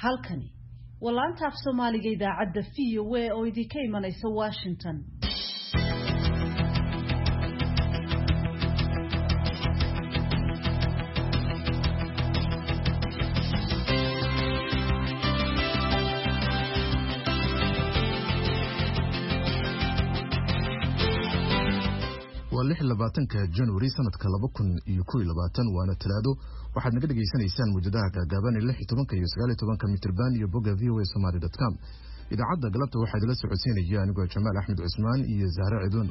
halkani walaanta af Soomaaliga idaacadda VOA oo idinka imanaysa Washington. waa January sanadka 2021 waana talaado waxaad naga dhageysanaysaan muujadaha gaagaaban 16 iyo 19 mitir band iyo boga voasomali.com idaacadda galabta waxaa idila socodsiinaya anigoo Jamaal Axmed Cusmaan iyo Zahra Cidoon.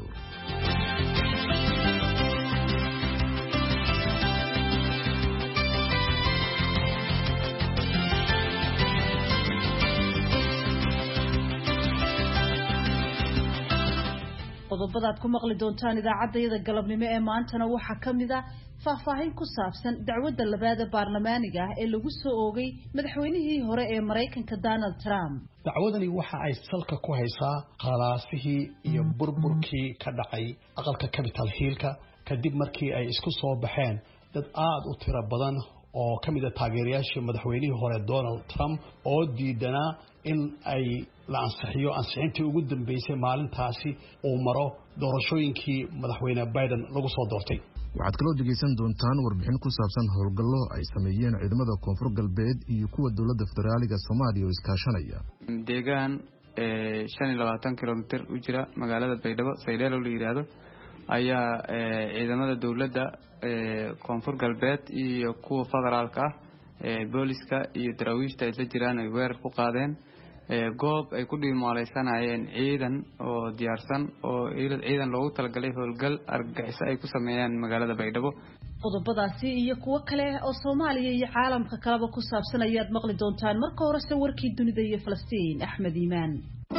qodobada ku maqli doontaan idaacadda galabnimo ee maantana waxa kamid ah faahfaahin ku saabsan dacwadda labaad ee baarlamaaniga ee lagu soo oogay madaxweynihii hore ee Mareykanka Donald Trump. dacwadani waxa ay salka ku haysaa qalaasihii iyo burburkii ka dhacay aqalka Capitol Hill-ka kadib markii ay isku soo baxeen dad aad u tiro badan oo kamid ah taageerayaashii madaxweynihii hore Donald Trump oo diidanaa in ay la ansixiyo ansixintii ugu dambeysay maalintaasi uu maro doorashooyinkii madaxweyne Biden lagu soo doortay. waxaad kaloo dhegeysan doontaan warbixin ku saabsan howlgallo ay sameeyeen ciidamada koonfur galbeed iyo kuwa dowladda federaaliga Soomaaliya oo iskaashanaya. deegaan 25 kilomitir u jira magaalada Baydhabo Saydeelo la yiraahdo ayaa ciidamada dowladda koonfur galbeed iyo kuwa federaalka booliska iyo daraawiishta ay la jiraan ay weerar ku qaadeen goob ay ku dhiimaaleysanayeen ciidan oo diyaarsan oo ciidan loogu talagalay howlgal argagixis ay ku sameeyaan magaalada Baydhabo. qodobadaasi iyo kuwa kale oo Soomaaliya iyo caalamka kaleba ku saabsan ayaad maqli doontaan marka hore warkii dunida iyo Falastiin Axmed Iimaan.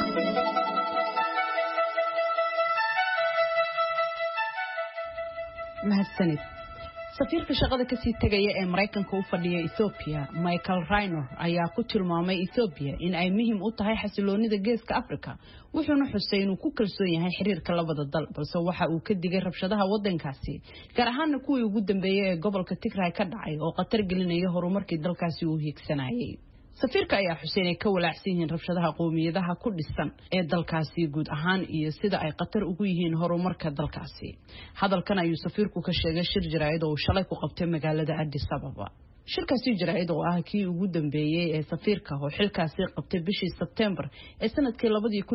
mahadsanid. safiirka shaqada ka sii tagaya ee Mareykanka u fadhiya Ethiopia Michael Reiner ayaa ku tilmaamay Ethiopia in ay muhiim u tahay xasiloonida geeska Afrika wuxuuna xusay inuu ku kalsoon yahay xiriirka labada dal balse waxa uu ka digay rabshadaha wadankaasi gaar ahaan kuwii ugu dambeeyay ee gobolka Tigray ka dhacay oo qatar gelinaya horumarkii dalkaasi uu hiigsanayay. safiirka ayaa xuseen ay ka walaacsan yihiin rabshadaha qoomiyadaha ku dhisan ee dalkaasi guud ahaan iyo sida ay qatar ugu yihiin horumarka dalkaasi. hadalkan ayuu safiirku ka sheegay shir jaraa'id oo shalay ku qabtay magaalada Addis Ababa. shirkaasi jaraa'id oo ah kii ugu dambeeyay ee safiirka oo xilkaasi qabtay bishii September ee sanadkii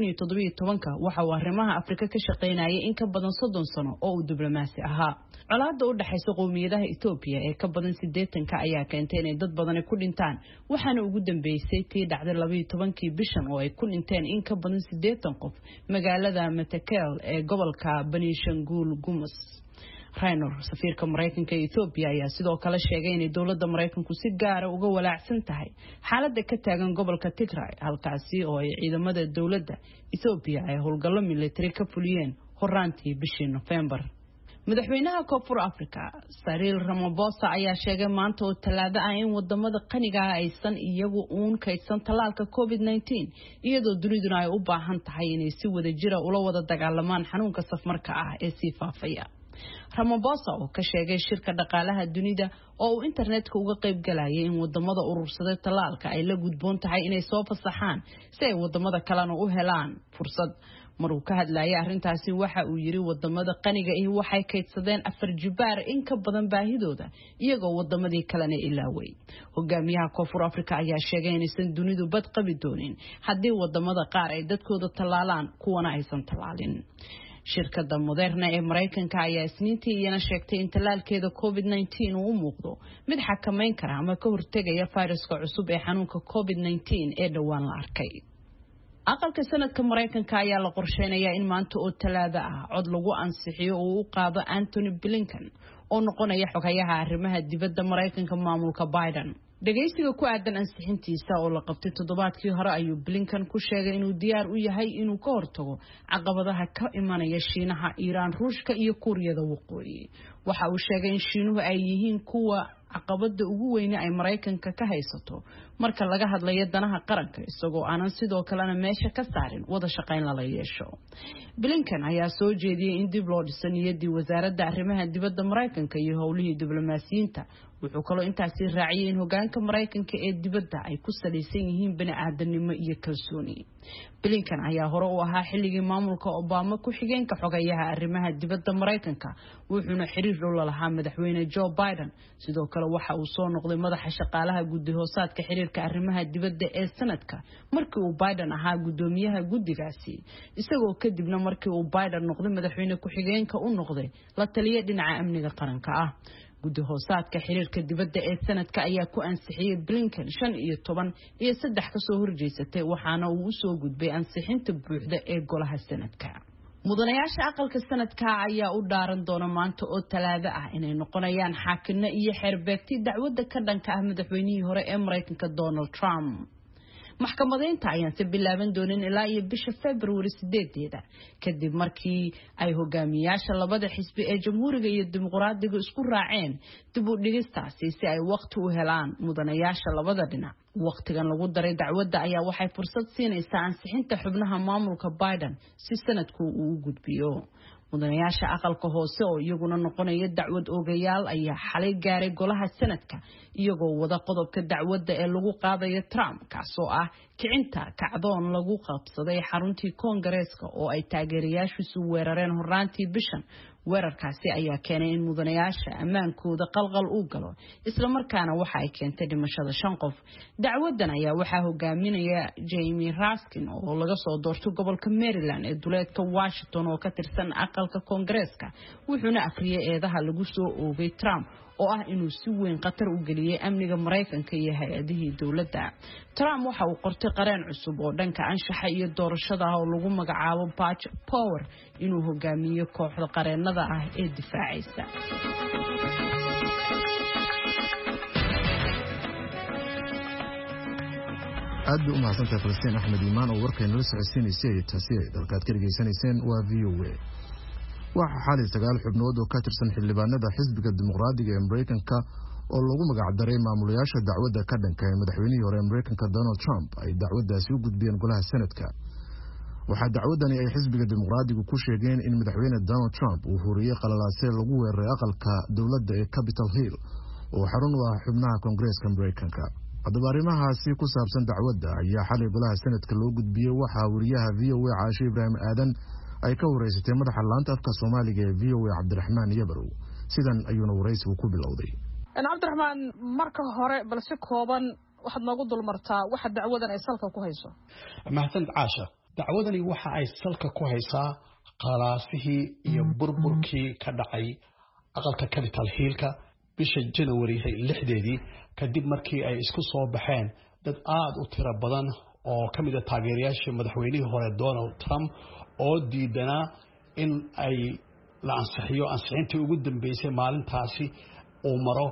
2017 waxa uu arrimaha Afrika ka shaqeynayay in ka badan 30 sano oo uu diblomaasi ahaa. colaadda u dhaxaysa qoomiyadaha Ethiopia ee ka badan 80 ayaa keentay in dad badan ku dhintaan waxaana ugu dambeysay tii dhacday 12kii bishan oo ay ku dhinteen in ka badan 80 qof magaalada Matakel ee gobolka Benishangul Gumuz. Reiner safiirka Mareykanka ee Ethiopia ayaa sidoo kale sheegay in dowladda Mareykanku si gaar ah uga walaacsan tahay xaaladda ka taagan gobolka Tigray halkaasi oo ay ciidamada dowladda Ethiopia ay howlgallo military ka fuliyeen horaantii bishii November. madaxweynaha koonfur Afrika Cyril Ramaphosa ayaa sheegay maanta oo talaado ah in wadamada qaniga ah aysan iyagu uun kaydsan talaalka COVID-19 iyadoo duniduna ay u baahan tahay inay si wada jira ula wada dagaalamaan xanuunka safmarka ah ee sii faafaya. Ramaphosa oo ka sheegay shirka dhaqaalaha dunida oo uu internetka uga qayb galayay in wadamada urursaday talaalka ay la gudboon tahay inay soo fasaxaan si ay wadamada kalena u helaan fursad. maruu ka hadlayay arrintaasi waxa uu yiri wadamada qaniga ah waxay kaydsadeen 4 jibaar in ka badan baahidooda iyagoo wadamadii kalena ilaaway. hogaamiyaha koonfur Afrika ayaa sheegay in aysan dunidu bad qabi doonin haddii wadamada qaar ay dadkooda talaalaan kuwana aysan talaalin. shirkadda Moderna ee Mareykanka ayaa isniintii iyana sheegtay in talaalkeeda COVID-19 uu u muuqdo mid xakameyn kara ama ka hortagaya fayraska cusub ee xanuunka COVID-19 ee dhawaan la arkay. aqalka sanadka Mareykanka ayaa la qorsheynayaa in maanta oo talaado ah cod lagu ansixiyo oo uu qaado Anthony Blinken oo noqonaya xogayaha arrimaha dibadda Mareykanka maamulka Biden. dhageysiga ku aadan ansixintiisa oo la qabtay toddobaadkii hore ayuu Blinken ku sheegay inuu diyaar u yahay inuu ka hortago caqabadaha ka imanaya Shiinaha, Iran, Ruushka iyo Kuuriyada Waqooyi. waxa uu sheegay in Shiinuhu ay yihiin kuwa caqabada ugu weyn ay Mareykanka ka haysato marka laga hadlayo danaha qaranka isagoo aanan sidoo kalena meesha ka saarin wada shaqayn la yeesho. Blinken ayaa soo jeediyay in dib loo dhiso niyaddii wasaaradda arrimaha dibadda Mareykanka iyo howlihii diblomaasiyiinta. Wuxuu kaloo intaasi raaciyay in hoggaanka Mareykanka ee dibadda ay ku saleysan yihiin bini'aadanimo iyo kalsooni. Blinken ayaa hore u ahaa xilligii maamulka Obama ku xigeenka xogayaha arrimaha dibadda Mareykanka wuxuuna xiriir dhow la lahaa madaxweyne Joe Biden. Sidoo kale waxa uu soo noqday madaxa shaqaalaha guddi hoosaadka xiriirka arrimaha dibadda ee sanadka markii uu Biden ahaa gudoomiyaha guddigaasi isagoo kadibna markii uu Biden noqday madaxweyne ku xigeenka u noqday la taliye dhinaca amniga qaranka ah. guddi hoosaadka xiriirka dibadda ee sanadka ayaa ku ansixiyay Blinken 15 iyo 3 ka soo horjeesatay waxaana uu soo gudbay ansixinta buuxda ee golaha sanadka. mudanayaasha aqalka sanadka ayaa u dhaaran doona maanta oo Talaado ah inay noqonayaan xaakinno iyo xeerbeegti dacwadda ka dhanka ah madaxweynihii hore ee Mareykanka Donald Trump. maxkamadeynta ayaan si bilaaban doonin ilaa iyo bisha February 8 kadib markii ay hogaamiyaasha labada xisbi ee Jamhuuriga iyo Dimuqraadiga isku raaceen dib u dhigistaasi si ay waqti u helaan mudanayaasha labada dhinac. waqtigan lagu daray dacwadda ayaa waxay fursad siinaysaa ansixinta xubnaha maamulka Biden si sanadku uu u gudbiyo. mudanayaasha aqalka hoose oo iyaguna noqonaya dacwad oogayaal ayaa xalay gaaray golaha sanadka iyagoo wada qodobka dacwadda ee lagu qaadayo Trump kaasoo ah kicinta kacdoon lagu qabsaday xaruntii Koongareeska oo ay taageerayaashiisu weerareen horraantii bishan. weerarkaasi ayaa keenay in mudanayaasha ammaankooda qalqal u galo isla markaana waxa ay keentay dhimashada 5 qof. dacwadan ayaa waxa hogaaminaya Jamie Raskin oo laga soo doortay gobolka Maryland ee duleedka Washington oo ka tirsan aqalka Koongareeska wuxuuna akhriyay eedaha lagu soo oogay Trump oo ah inuu si weyn qatar u geliyay amniga Mareykanka iyo hay'adihii dawladda. Trump waxa uu qortay qareen cusub oo dhanka anshaxa iyo doorashada oo lagu magacaabo Patch Power inuu hogaamiyo kooxda qareenada ah ee difaacaysa. aad u mahadsantahay Falastiin Axmed Iimaan oo warkayna la socodsiinaysay taasi dalkaad ka dhageysanayseen waa VOA. waxa xalay 9 xubnood oo ka tirsan xildhibaanada xisbiga dimuqraadiga ee Mareykanka oo lagu magac daray maamulayaasha dacwadda ka dhanka ah madaxweynihii hore ee Mareykanka Donald Trump ay dacwaddaasi u gudbiyeen golaha sanadka. waxa dacwadani ay xisbiga dimuqraadigu ku sheegeen in madaxweyne Donald Trump uu horiyay qalalaase lagu weeraray aqalka dawladda ee Capitol Hill oo xarun u ah xubnaha Koongareeska Mareykanka. haddaba arrimahaasi ku saabsan dacwadda ayaa xalay golaha sanadka loo gudbiyay waxa wariyaha VOA Caashe Ibraahim Aadan ay ka wareysatay madaxa laanta afka Soomaaliga ee VOA Cabdiraxmaan Yabarow. sidan ayuuna wareysigu ku bilowday. Cabdiraxmaan, marka hore bal si kooban waxaad noogu dulmartaa waxa dacwadan ay salka ku hayso. mahadsanid Caasha. dacwadani waxa ay salka ku haysaa qalaasihii iyo burburkii ka dhacay aqalka Capitol Hill-ka bisha January 6 kadib markii ay isku soo baxeen dad aad u tiro badan oo kamid ah taageerayaasha madaxweynihii hore Donald Trump oo diidana in ay la ansixiyo ansixintii ugu dambeysay maalintaasi oo maro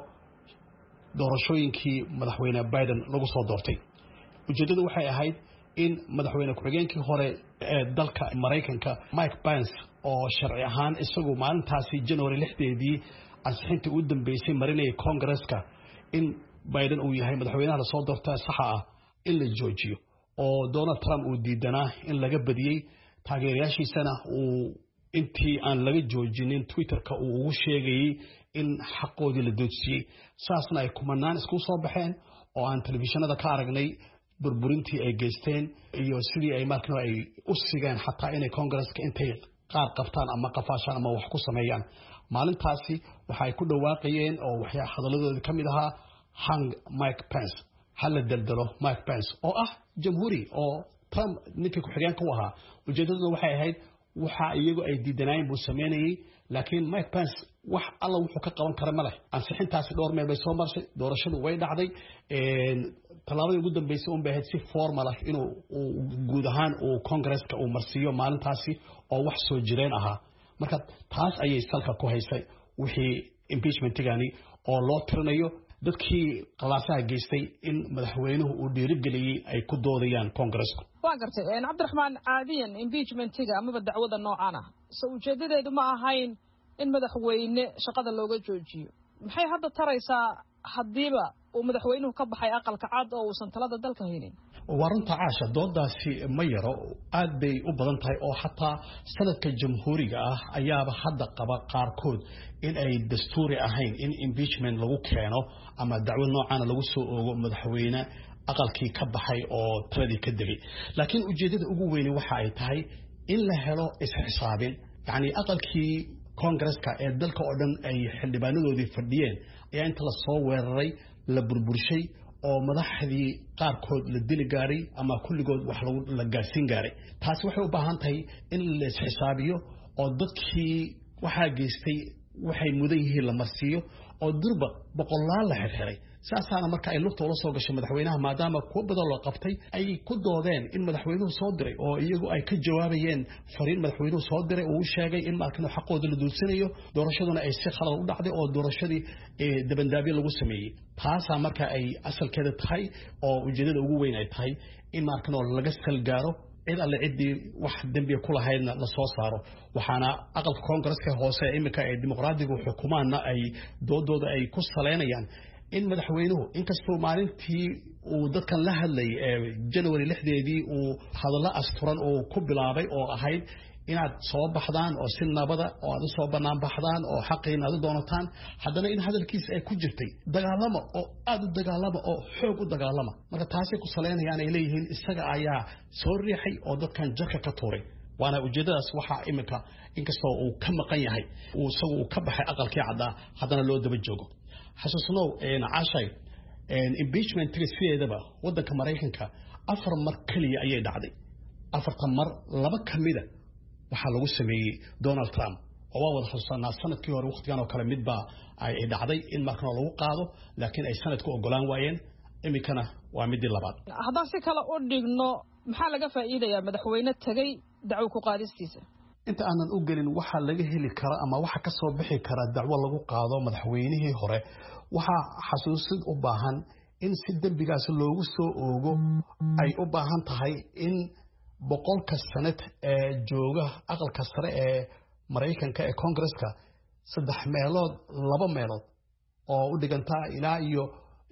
doorashooyinkii madaxweyne Biden lagu soo doortay. ujeedadu waxay ahayd in madaxweyne ku-xigeenkii hore ee dalka Mareykanka Mike Pence oo sharci ahaan isagu maalintaasi January 6 ansixintii ugu dambeysay marinayay Koongareeska in Biden uu yahay madaxweynaha la soo doortay saxa ah in la joojiyo oo Donald Trump uu diidana in laga badiyay taageerayaashiisana uu intii aan laga joojinin Twitter-ka uu ugu sheegay in xaqoodii la doodsiiyay. saasna ay kumanaan isku soo baxeen oo aan telefishinada ka aragnay burburintii ay geysteen iyo sidii ay markano ay u sigeen xataa inay Koongareeska intay qaar qabtaan ama qafaashaan ama wax ku sameeyaan. maalintaasi waxa ay ku dhawaaqayeen oo waxay hadaladooda kamid ahaa hang Mike Pence, hal daldalo Mike Pence oo ah jamhuuri oo Trump ninkii ku xigeenka u ahaa. ujeedaduna waxay ahayd waxa iyagu ay diidanayeen buu sameeyay laakiin Mike Pence wax alla wuxuu ka qaban kara ma leh. ansixintaasi dhowr meel bay soo marsay, doorashadu way dhacday, talaabadii ugu dambeysay un bay ahayd si formal ah inuu guud ahaan uu Koongareeska uu marsiiyo maalintaasi oo wax soo jireen ahaa. marka taas ayay salka ku haysay wixii impeachment-gani oo loo tirinayo dadkii qalaasaha geystay in madaxweynuhu uu dhiirigeliyay ay ku doodayaan Koongareeska. waa gartay Cabdiraxmaan, caadiyan impeachment-ga ama dacwada noocan ah soo ujeedadeedu ma ahayn in madaxweyne shaqada looga joojiyo. maxay hadda taraysaa haddiiba uu madaxweynuhu ka baxay aqalka cad oo uusan talada dalka haynin warunta caasha doodaasi ma yaro aad bay u badan tahay oo xataa sanadka jamhuuriga ah ayaaba hadda qaba qaarkood in ay dastuuri ahayn in impeachment lagu keeno ama dacwad noocaana lagu soo oogo madaxweyne aqalkii ka baxay oo taladii ka degay laakiin ujeedada ugu weyn waxa ay tahay in la helo isxisaabin yani aqalkii Congress-ka ee dalka oo dhan ay xildhibaanadoodii fadhiyeen ayaa inta la soo weeraray la burburshay oo madaxdii qaarkood la dili gaaray ama kulligood wax la gaarsiin gaaray taasi waxay u baahan tahay in la isxisaabiyo oo dadkii waxa geystay waxay mudan yihiin la marsiyo oo durba boqolaal la xirxiray saasaana marka ay lugta ula soo gashay madaxweynaha maadaama kuwa badan loo qabtay ay ku doodeen in madaxweynuhu soo diray oo iyagu ay ka jawaabayeen fariin madaxweynuhu soo diray oo uu sheegay in markan xaqooda la duudsanayo doorashaduna ay si khalad u dhacday oo doorashadii dabandaabyo lagu sameeyay taasa marka ay asalkeeda tahay oo ujeedada ugu weyn ay tahay in markan laga salgaaro cid alle cidii wax dambiga ku lahaydna la soo saaro waxaana aqalka Congress-ka hoose imika ee dimuqraadigu xukuumaadna ay doodooda ay ku saleynayaan in madaxweynuhu inkastoo maalintii uu dadkan la hadlay January 6deedii uu hadallo asturan oo ku bilaabay oo ahayd inaad soo baxdaan oo si nabada oo aad soo banaan baxdaan oo xaqiina aad doonataan haddana in hadalkiisa ay ku jirtay dagaalamo oo aad u dagaalamo oo xoog u dagaalamo marka taasi ku saleynayaan ay leeyihiin isaga ayaa soo riixay oo dadkan jarka ka tuuray waana ujeedadaas waxa imika inkastoo uu ka maqan yahay uu isagu ka baxay aqalkii cadda haddana loo daba joogo xasuusnow caashay impeachment sideedaba wadanka Mareykanka 4 mar kaliya ayay dhacday 4 mar laba kamida waxa lagu sameeyay Donald Trump oo wada xasuusanaa sanadkii hore waqtigan oo kale midba ay dhacday in markan lagu qaado laakiin ay sanadku ogolaan waayeen imikana waa midii labaad haddaan si kale u dhigno maxaa laga faa'iidayaa madaxweyne tagay dacwo ku qaadistiisa inta aanan u gelin waxa laga heli kara ama waxa ka soo bixi kara dacwo lagu qaado madaxweynihii hore waxa xasuusid u baahan in si dambigaas loogu soo oogo ay u baahan tahay in boqolka sanad ee jooga aqalka sare ee Mareykanka ee Congress-ka 3 meelood 2 meelood oo u dhiganta ilaa iyo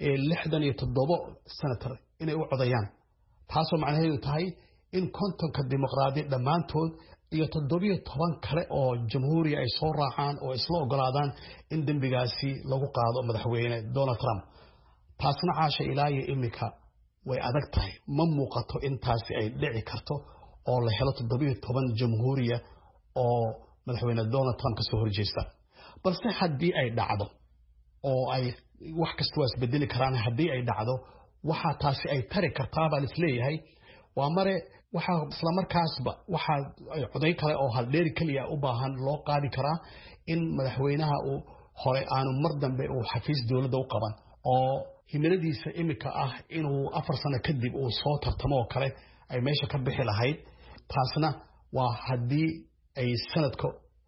67 senator inay u codayaan taasoo macnaheedu tahay in kontonka dimuqraadi dhamaantood iyo 17 kale oo jamhuuriga ay soo raacaan oo isla ogolaadaan in dambigaasi lagu qaado madaxweyne Donald Trump taasna caasha ilaa iyo imika way adag tahay ma muuqato intaasi ay dhici karto oo la helo 17 jamhuuriya oo madaxweyne Donald Trump ka soo horjeesta balse haddii ay dhacdo oo ay wax kasta waa isbedeli karaan haddii ay dhacdo waxa taasi ay tari kartaa baa isleeyahay waa mare waxa isla markaasba waxa ay coday kale oo hal dheeri kaliya u baahan loo qaadi karaa in madaxweynaha uu hore aanu mar dambe uu xafiis dawladda u qaban oo himiladiisa imika ah inuu 4 sano kadib uu soo tartamo oo kale ay meesha ka bixi lahayd taasna waa haddii ay sanadka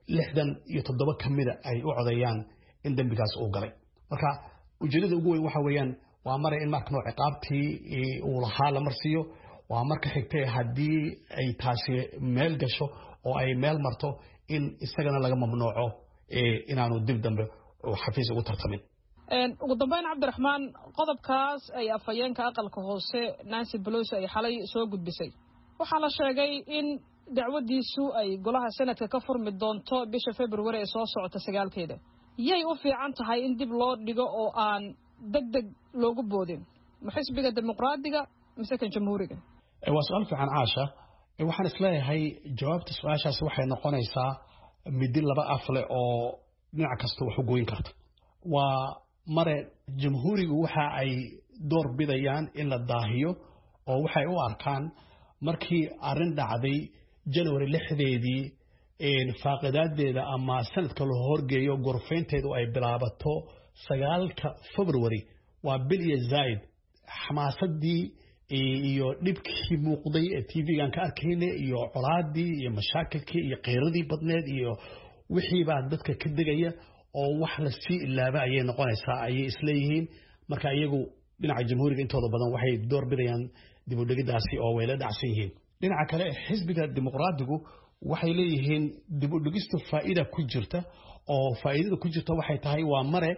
67 kamida ay u codayaan in dambigaas uu galay marka ujeedada ugu weyn waxa weeyaan waa mare in marka ciqaabtii uu lahaa la marsiyo waa marka xigtay haddii ay taasi meel gasho oo ay meel marto in isagana laga mamnuuco inaanu dib dambe xafiis ugu tartamin ugu dambeyn Cabdiraxmaan qodobkaas ay afayeenka aqalka hoose Nancy Pelosi ay xalay soo gudbisay waxa la sheegay in dacwadiisu ay golaha sanadka ka furmi doonto bisha February ee soo socota 9keeda yay u fiican tahay in dib loo dhigo oo aan degdeg loogu boodin ma xisbiga dimuqraadiga mise kan jamhuuriga waa su'aal fiican caasha waxaan isleeyahay jawaabta su'aashaas waxay noqonaysaa mid laba afle oo dhinac kasta wax u gooyin karta waa mare jamhuurigu waxa ay door bidayaan in la daahiyo oo waxay u arkaan markii arin dhacday January 6deedii faaqidadeeda ama sanadka loo horgeeyo gorfeynteedu ay bilaabato 9ka February waa bil iyo zaid xamaasadii iyo dhibkii muuqday ee TV-gan ka arkaynay iyo colaadii iyo mashaakilkii iyo qeyradii badneed iyo wixii baa dadka ka degaya oo wax la si ilaaba ay noqonaysaa ay isleeyihiin marka iyagu dhinaca jamhuuriga intooda badan waxay door bidayaan dib u dhigidaasi oo way la dhacsan yihiin dhinaca kale xisbiga dimuqraadigu waxay leeyihiin dib u dhigistu faa'iido ku jirta oo faa'iidada ku jirta waxay tahay waa mare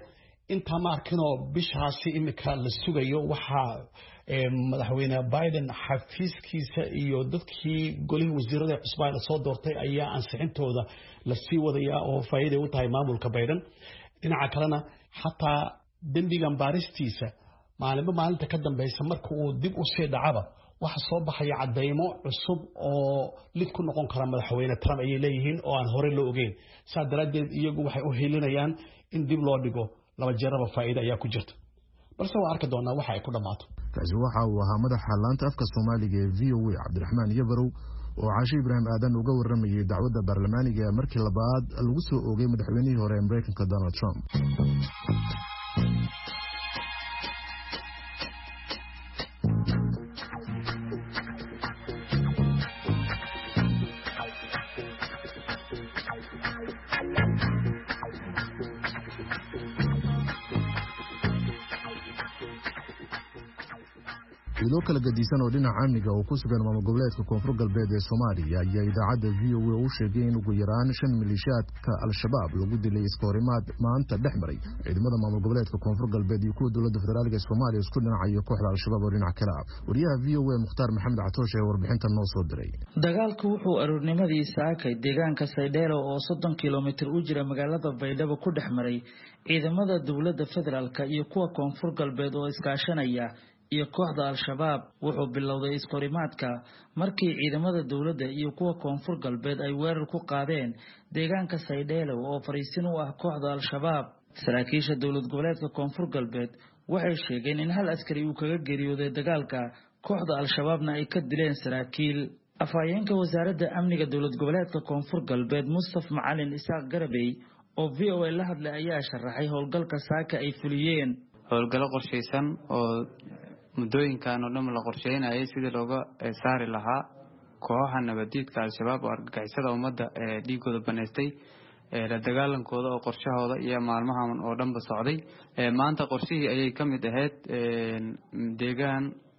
inta ma arkinoo bishaasi imika la sugayo waxa madaxweyne Biden xafiiskiisa iyo dadkii golihii wasiirada cusbaan soo doortay ayaa ansixintooda la sii wadaya oo faa'iido u tahay maamulka Biden dhinaca kalena xataa dambigan baaristiisa maalinta ka dambaysa marka uu dib u sii dhacaba waxa soo baxaya cadeymo cusub oo lid ku noqon kara madaxweyne Trump ay leeyihiin oo aan hore loo ogeyn saadaradeed iyagu waxay u helinayaan in dib loo dhigo laba jeeraba faa'iido ayaa ku jirta balse waa arki doonaa waxa ay ku dhamaato kaasi waxa uu ahaa madaxa laanta afka Soomaaliga ee VOA Cabdiraxmaan Yabarow oo Caashi Ibrahim Aadan uga waramayay dacwadda baarlamaaniga markii labaad lagu soo oogay madaxweynihii hore ee Mareykanka Donald Trump. sidoo kale gadisan oo dhinaca amniga oo ku sugan maamul goboleedka Koonfur Galbeed ee Soomaaliya ayaa idaacadda VOA u sheegay in ugu yaraan 5 milishaadka al-shabaab lagu dilay iskoorimaad maanta dhexmaray ciidamada maamul goboleedka Koonfur Galbeed iyo kuwa dowladda federaalka Soomaaliya isku dhinacayo kooxda al-shabaab oo dhinaca kale ah. Wariyaha VOA Mukhtaar Maxamed Catoosh ee warbixintan noo soo diray. Dagaalku wuxuu aroornimadii saakay deegaanka Saydheelo oo 30 kiiloomitir u jira magaalada Baydhabo ku dhexmaray ciidamada dowladda federaalka iyo kuwa Koonfur Galbeed oo iskaashanaya iyo kooxda al-shabaab wuxuu bilowday iskorimaadka markii ciidamada dawladda iyo kuwa Koonfur Galbeed ay weerar ku qaadeen deegaanka Saydheelo oo fariisin u ah kooxda al-shabaab. Saraakiisha dowlad goboleedka Koonfur Galbeed waxay sheegeen in hal askari uu kaga geeriyooday dagaalka kooxda al-shabaabna ay ka dileen saraakiil. Afhayeenka wasaaradda amniga dowlad goboleedka Koonfur Galbeed Mustafa Macalin Isaaq Garabey oo VOA la hadlay ayaa sharaxay howlgalka saaka ay fuliyeen. howlgalo qorsheysan oo muddooyinkan oo dhan la qorsheynayay sidii looga saari lahaa kooxaha nabadiidka al-shabaab oo argagixisada ummadda ee dhiigooda baneystay la dagaalankooda oo qorshahooda iyo maalmahan oo dhanba socday. Maanta qorshihii ayay ka mid ahayd deegaan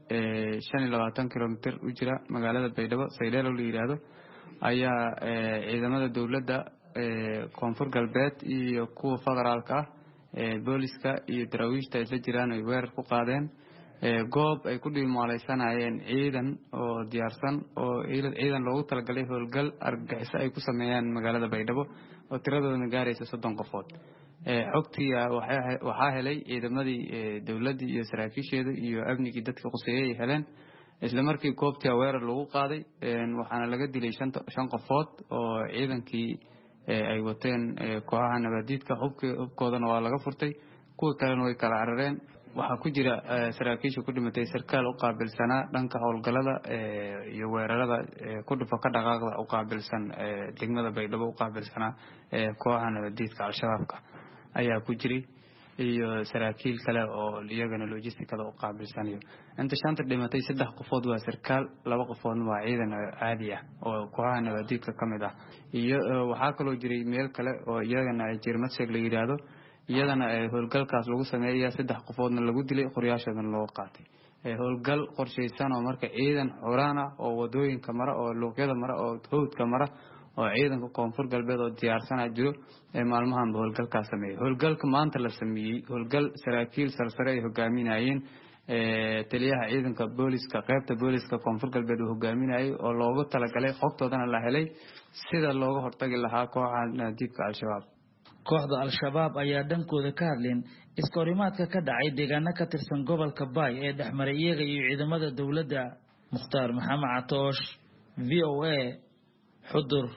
25 kiiloomitir u jira magaalada Baydhabo Saydheelo la yiraahdo ayaa ciidamada dawladda Koonfur Galbeed iyo kuwa federaalka booliska iyo daraawiishta isla jiraan ay weerar ku qaadeen goob ay ku dhimaalaysanayeen ciidan oo diyaarsan oo ciidan loogu talagalay howlgal argagixiso ay ku sameeyaan magaalada Baydhabo oo tiradooda gaaraysa 30 qofood. Xogtii waxaa helay ciidamadii dawladda iyo saraakiisheeda iyo amnigii dadka quseeyay heleen isla markii goobtii weerar lagu qaaday waxaana laga dilay 5 qofood oo ciidankii ay wateen kooxaha nabadiidka hubkoodana waa laga furtay kuwa kalena way kala carareen. waxaa ku jira saraakiisha ku dhimatay sarkaal u qaabilsanaa dhanka howlgalada iyo weerarada ku dhufa ka dhaqaaqda u qaabilsan degmada Baydhabo u qaabilsanaa kooxaha nabadiidka al-shabaabka ayaa ku jiray iyo saraakiil kale oo iyagana logistikada u qaabilsan. inta shanta dhimatay 3 qofood waa sarkaal 2 qofood waa ciidan caadi ah oo kooxaha nabadiidka kamid ah. iyo waxaa kaloo jiray meel kale oo iyagana ay jirmasheeg la yiraahdo iyadana howlgalkaas lagu sameeyay 3 qofoodna lagu dilay qoryaashoodan loo qaatay. howlgal qorsheysan oo marka ciidan xoraan ah oo wadooyinka mara oo luuqyada mara oo hawdka mara oo ciidanka Koonfur Galbeed oo diyaarsan jiro maalmahan howlgalkaas sameeyay. howlgalka maanta la sameeyay howlgal saraakiil sarsare ay hogaaminayeen taliyaha ciidanka booliska qaybta booliska Koonfur Galbeed oo hogaaminayay oo loogu talagalay xogtoodana la helay sida looga hortagi lahaa kooxaha nabadiidka al-shabaab. kooxda al-shabaab ayaa dhankooda ka hadleen iskorimaadka ka dhacay deegaano ka tirsan gobolka Bay ee dhexmaray iyaga iyo ciidamada dawladda. Mukhtaar Maxamed Catoosh VOA Xudur.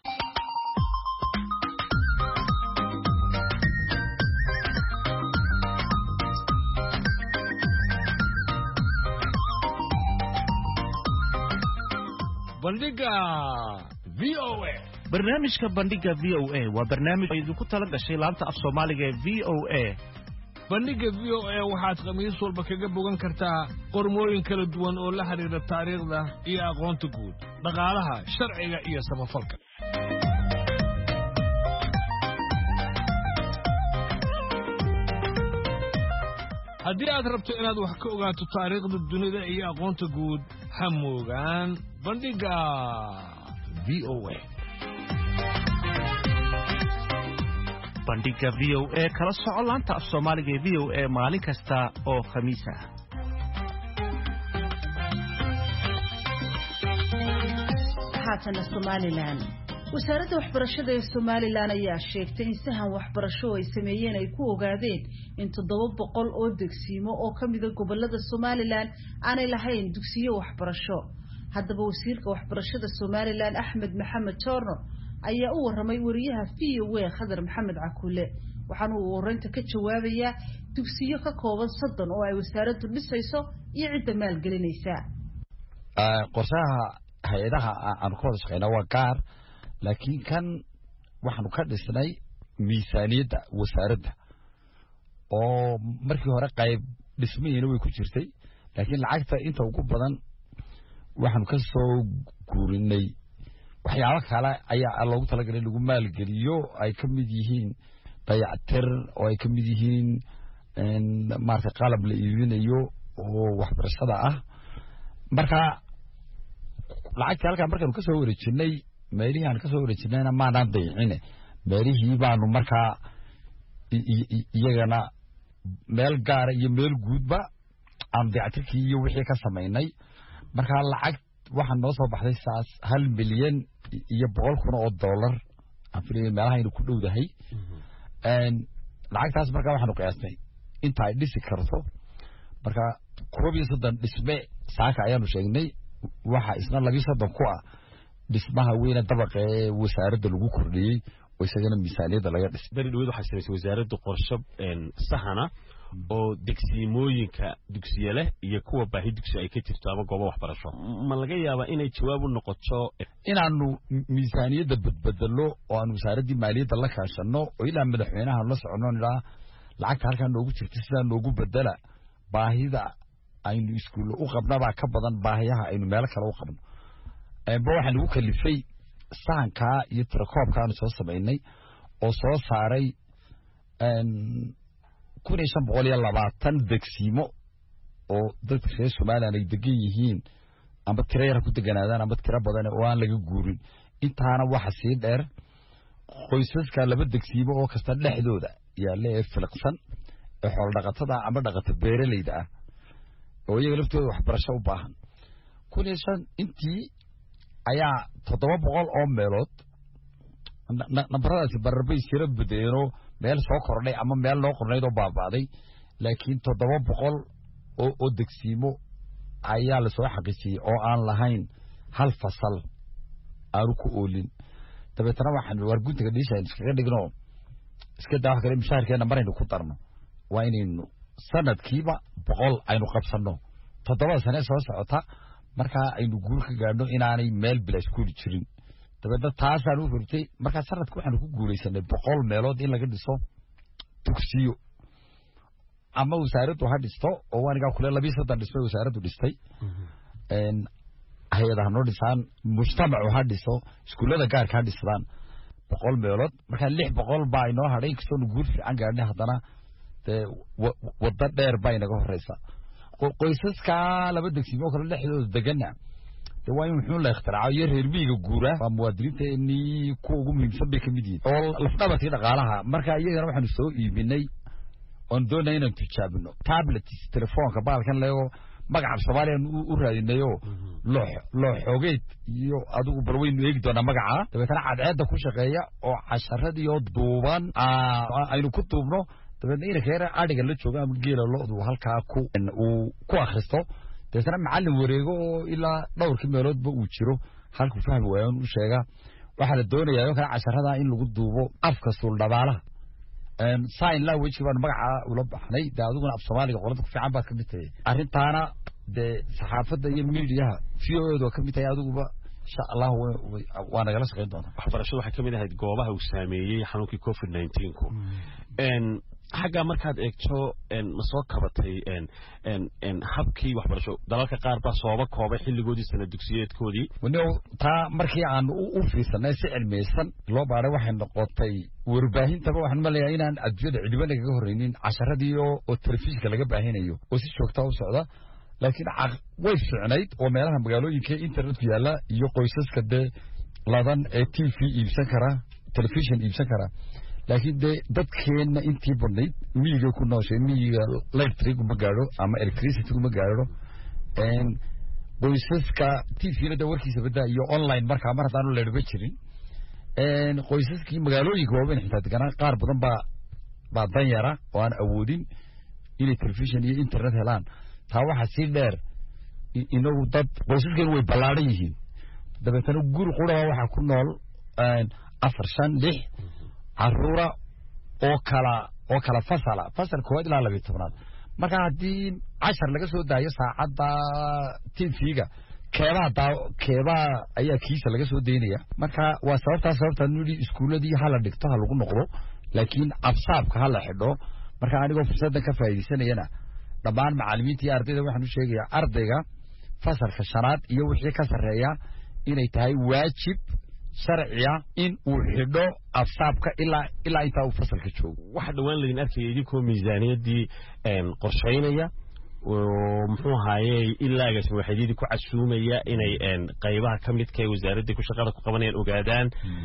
Bandhiga VOA. barnaamijka bandhiga VOA waa barnaamij ay idinku tala gashay laanta af Soomaaliga ee VOA. Bandhiga VOA waxaad khamiis walba kaga bogan kartaa qormooyin kala duwan oo la xiriira taariikhda iyo aqoonta guud, dhaqaalaha, sharciga iyo samafalka. haddii aad rabto inaad wax ka ogaato taariikhda dunida iyo aqoonta guud ha moogaan bandhiga VOA. bandhiga VOA kala soco laanta af Soomaaliga ee VOA maalin kasta oo Khamiis ah. haatana Somaliland wasaaradda waxbarashada ee Somaliland ayaa sheegtay in sahan waxbarasho ay sameeyeen ay ku ogaadeen in 700 oo dugsiimo oo kamid ah gobolada Somaliland aanay lahayn dugsiyo waxbarasho. haddaba wasiirka waxbarashada Somaliland Axmed Maxamed Torno ayaa u waramay wariyaha VOA Khadar Maxamed Cakuule waxaana uu wareynta ka jawaabayaa dugsiyo ka kooban 30 oo ay wasaaraddu dhisayso iyo cidda maalgelinaysa. qorshaha hay'adaha aan ku shaqeynaa waa gaar laakiin kan waxaanu ka dhisnay miisaaniyadda wasaaradda oo markii hore qayb dhismaheena way ku jirtay laakiin lacagta inta ugu badan waxaanu ka soo guurinay waxyaabo kale ayaa loogu talagalay lagu maalgeliyo ay ka mid yihiin dayactir oo ay ka mid yihiin maarta qalab la iibinayo oo waxbarashada ah marka lacagta halka markaanu ka soo wareejinay meelihii aan ka soo wareejinayna maanaan dayicine meelihii baanu markaa iyagana meel gaara iyo meel guudba aan dayactirkii iyo wixii ka samaynay markaa lacag waxaan noo soo baxday saas 1 milyan iyo 100,000 oo dollar aan filayay meelaha inuu ku dhowdahay lacagtaas markaa waxaanu qiyaasnay inta ay dhisi karto markaa 30 dhisme saaka ayaanu sheegnay waxa isna 30 ku ah dhismaha weyn dabaqa ee wasaaradda lagu kordhiyay oo isagana miisaaniyadda laga dhisay bari dhaweed waxa sameysay wasaaradda qorshe sahana oo degsiimooyinka dugsiye leh iyo kuwa baahi dugsi ay ka jirto ama goobo waxbarasho ma laga yaabaa inay jawaab u noqoto inaanu miisaaniyadda badbadalo oo aan wasaaradda maaliyadda la kaashano oo ilaa madaxweynaha la socono ilaa lacagta halkan noogu jirta sida noogu bedela baahida aynu iskuul u qabnaba ka badan baahiyaha aynu meel kale u qabno waxaan ugu kalifay sahanka iyo tirakoobkaan soo sameynay oo soo saaray 1520 degsiimo oo dadka reer Soomaaliland ay degan yihiin amba tiro yar ku deganaadaan amba tiro badan oo aan laga guurin intaana waxa sii dheer qoysaska laba degsiimo oo kasta dhexdooda yaala ee filqsan ee xoolo dhaqatada amba dhaqata beeraleyda ah oo iyaga laftooda waxbarasho u baahan 15 intii ayaa 700 oo meelood nambaradaasi barbay sira badeeno meel soo kordhay ama meel loo qornayd oo baabaaday laakiin 700 oo degsiimo ayaa la soo xaqiijiyay oo aan lahayn hal fasal aanu ku oolin dabeetana waxaan warguntiga dhiishay iskaga dhigno iska daa wax kale mishaarkeena maraynu ku darno waa inaynu sanadkiiba 100 aynu qabsano 7 sano soo socota marka aynu guul ka gaadhno inaanay meel bila iskuul jirin dabeedna taasaan u hurtay marka sanadku waxaanu ku guulaysanay 100 meelood in laga dhiso dugsiyo ama wasaaraddu ha dhisto oo waaniga kule 2 dhismay wasaaraddu dhistay hay'adaha noo dhisaan mujtamacu ha dhiso iskuulada gaarka ha dhistaan 100 meelood marka 600 baa inoo hadhay kastoo guul fiican gaadhnay haddana wadda dheer baa inaga horeysa qoysaska laba degsiimo kale dhexdooda degana waa in wuxuu la ikhtiraacay iyo reer miyiga guura waa muwaadiniinteeni ku ugu muhiimsan bay kamid yihiin oo lafdhabartii dhaqaalaha marka iyagana waxaanu soo iibinay oon doonay inaan tijaabino tablets telefoonka baalkan leego magaca Soomaaliya u raadinayo loo xogeed iyo adigu barweynu eegi doona magaca dabeetana cadceeda ku shaqeeya oo casharadii oo duuban aynu ku duubno dabeetna ina keera adiga la jooga ama geela loodu halka ku akhristo dabeetana macallin wareego oo ilaa dhowrkii meeloodba uu jiro halku fahmi waayaan u sheega waxa la doonayaa kana casharada in lagu duubo afka suuldhabaalaha sign language baan magaca ula baxnay daaduguna af Soomaaliga qorada ku fiican baad ka mid tahay arintaana de saxaafadda iyo meediyaha fiyoeedo ka mid tahay aduguba insha Allah waa nagala shaqeyn doonaa waxbarashadu waxay ka mid ahayd goobaha uu saameeyay xanuunkii COVID-19 xagga markaad eegto ma soo kabatay habkii waxbarasho dalalka qaar baa sooba koobay xilligoodii sanad dugsiyeedkoodii taa markii aan u fiirsanay si cilmiyeysan loo baaray waxay noqotay warbaahintaba waxaan maleeyahay inaan adduunyada cidhiba lagaga horreynin casharadii oo telefishinka laga baahinayo oo si joogta u socda laakiin way fiicnayd oo meelaha magaalooyinka internetku yaala iyo qoysaska dee ladan ee TV iibsan kara telefishin iibsan kara laakiin dadkeena intii badnayd miyiga ku nooshay miyiga electric ma gaadho ama electricity ma gaadho qoysaska TV-na warkiisa badaa iyo online markaa mar hadaan leedba jirin qoysaskii magaalooyinka waaweyn xitaa deganaa qaar badan baa dan yara oo aan awoodin inay television iyo internet helaan taa waxaa sii dheer inagu dad qoysaskeenu way ballaaran yihiin dabeetana guri quraha waxaa ku nool 4-5-6 caruura oo kala fasal koowaad ilaa 12 marka haddii 10 laga soo daayo saacadda TV-ga keebaa ayaa kiisa laga soo deynaya marka waa sababta nudi iskuuladii hala dhigto ha lagu noqdo laakiin absaabka hala xidho marka anigoo fursadan ka faa'iideysanayana dhammaan macallimiinta iyo ardayda waxaan u sheegayaa ardayga fasalka shanaad iyo wixii ka sareeya inay tahay waajib sharciya in uu xidho absaabka ilaa inta uu fasalka joogo waxa dhawaan laga arkay idinko miisaaniyadii qorsheynaya oo muxuu ahaayay ilaa gaas waxaydii ku casuumaya inay qaybaha kamidka ee wasaaradda ku shaqada ku qabanayaan ogaadaan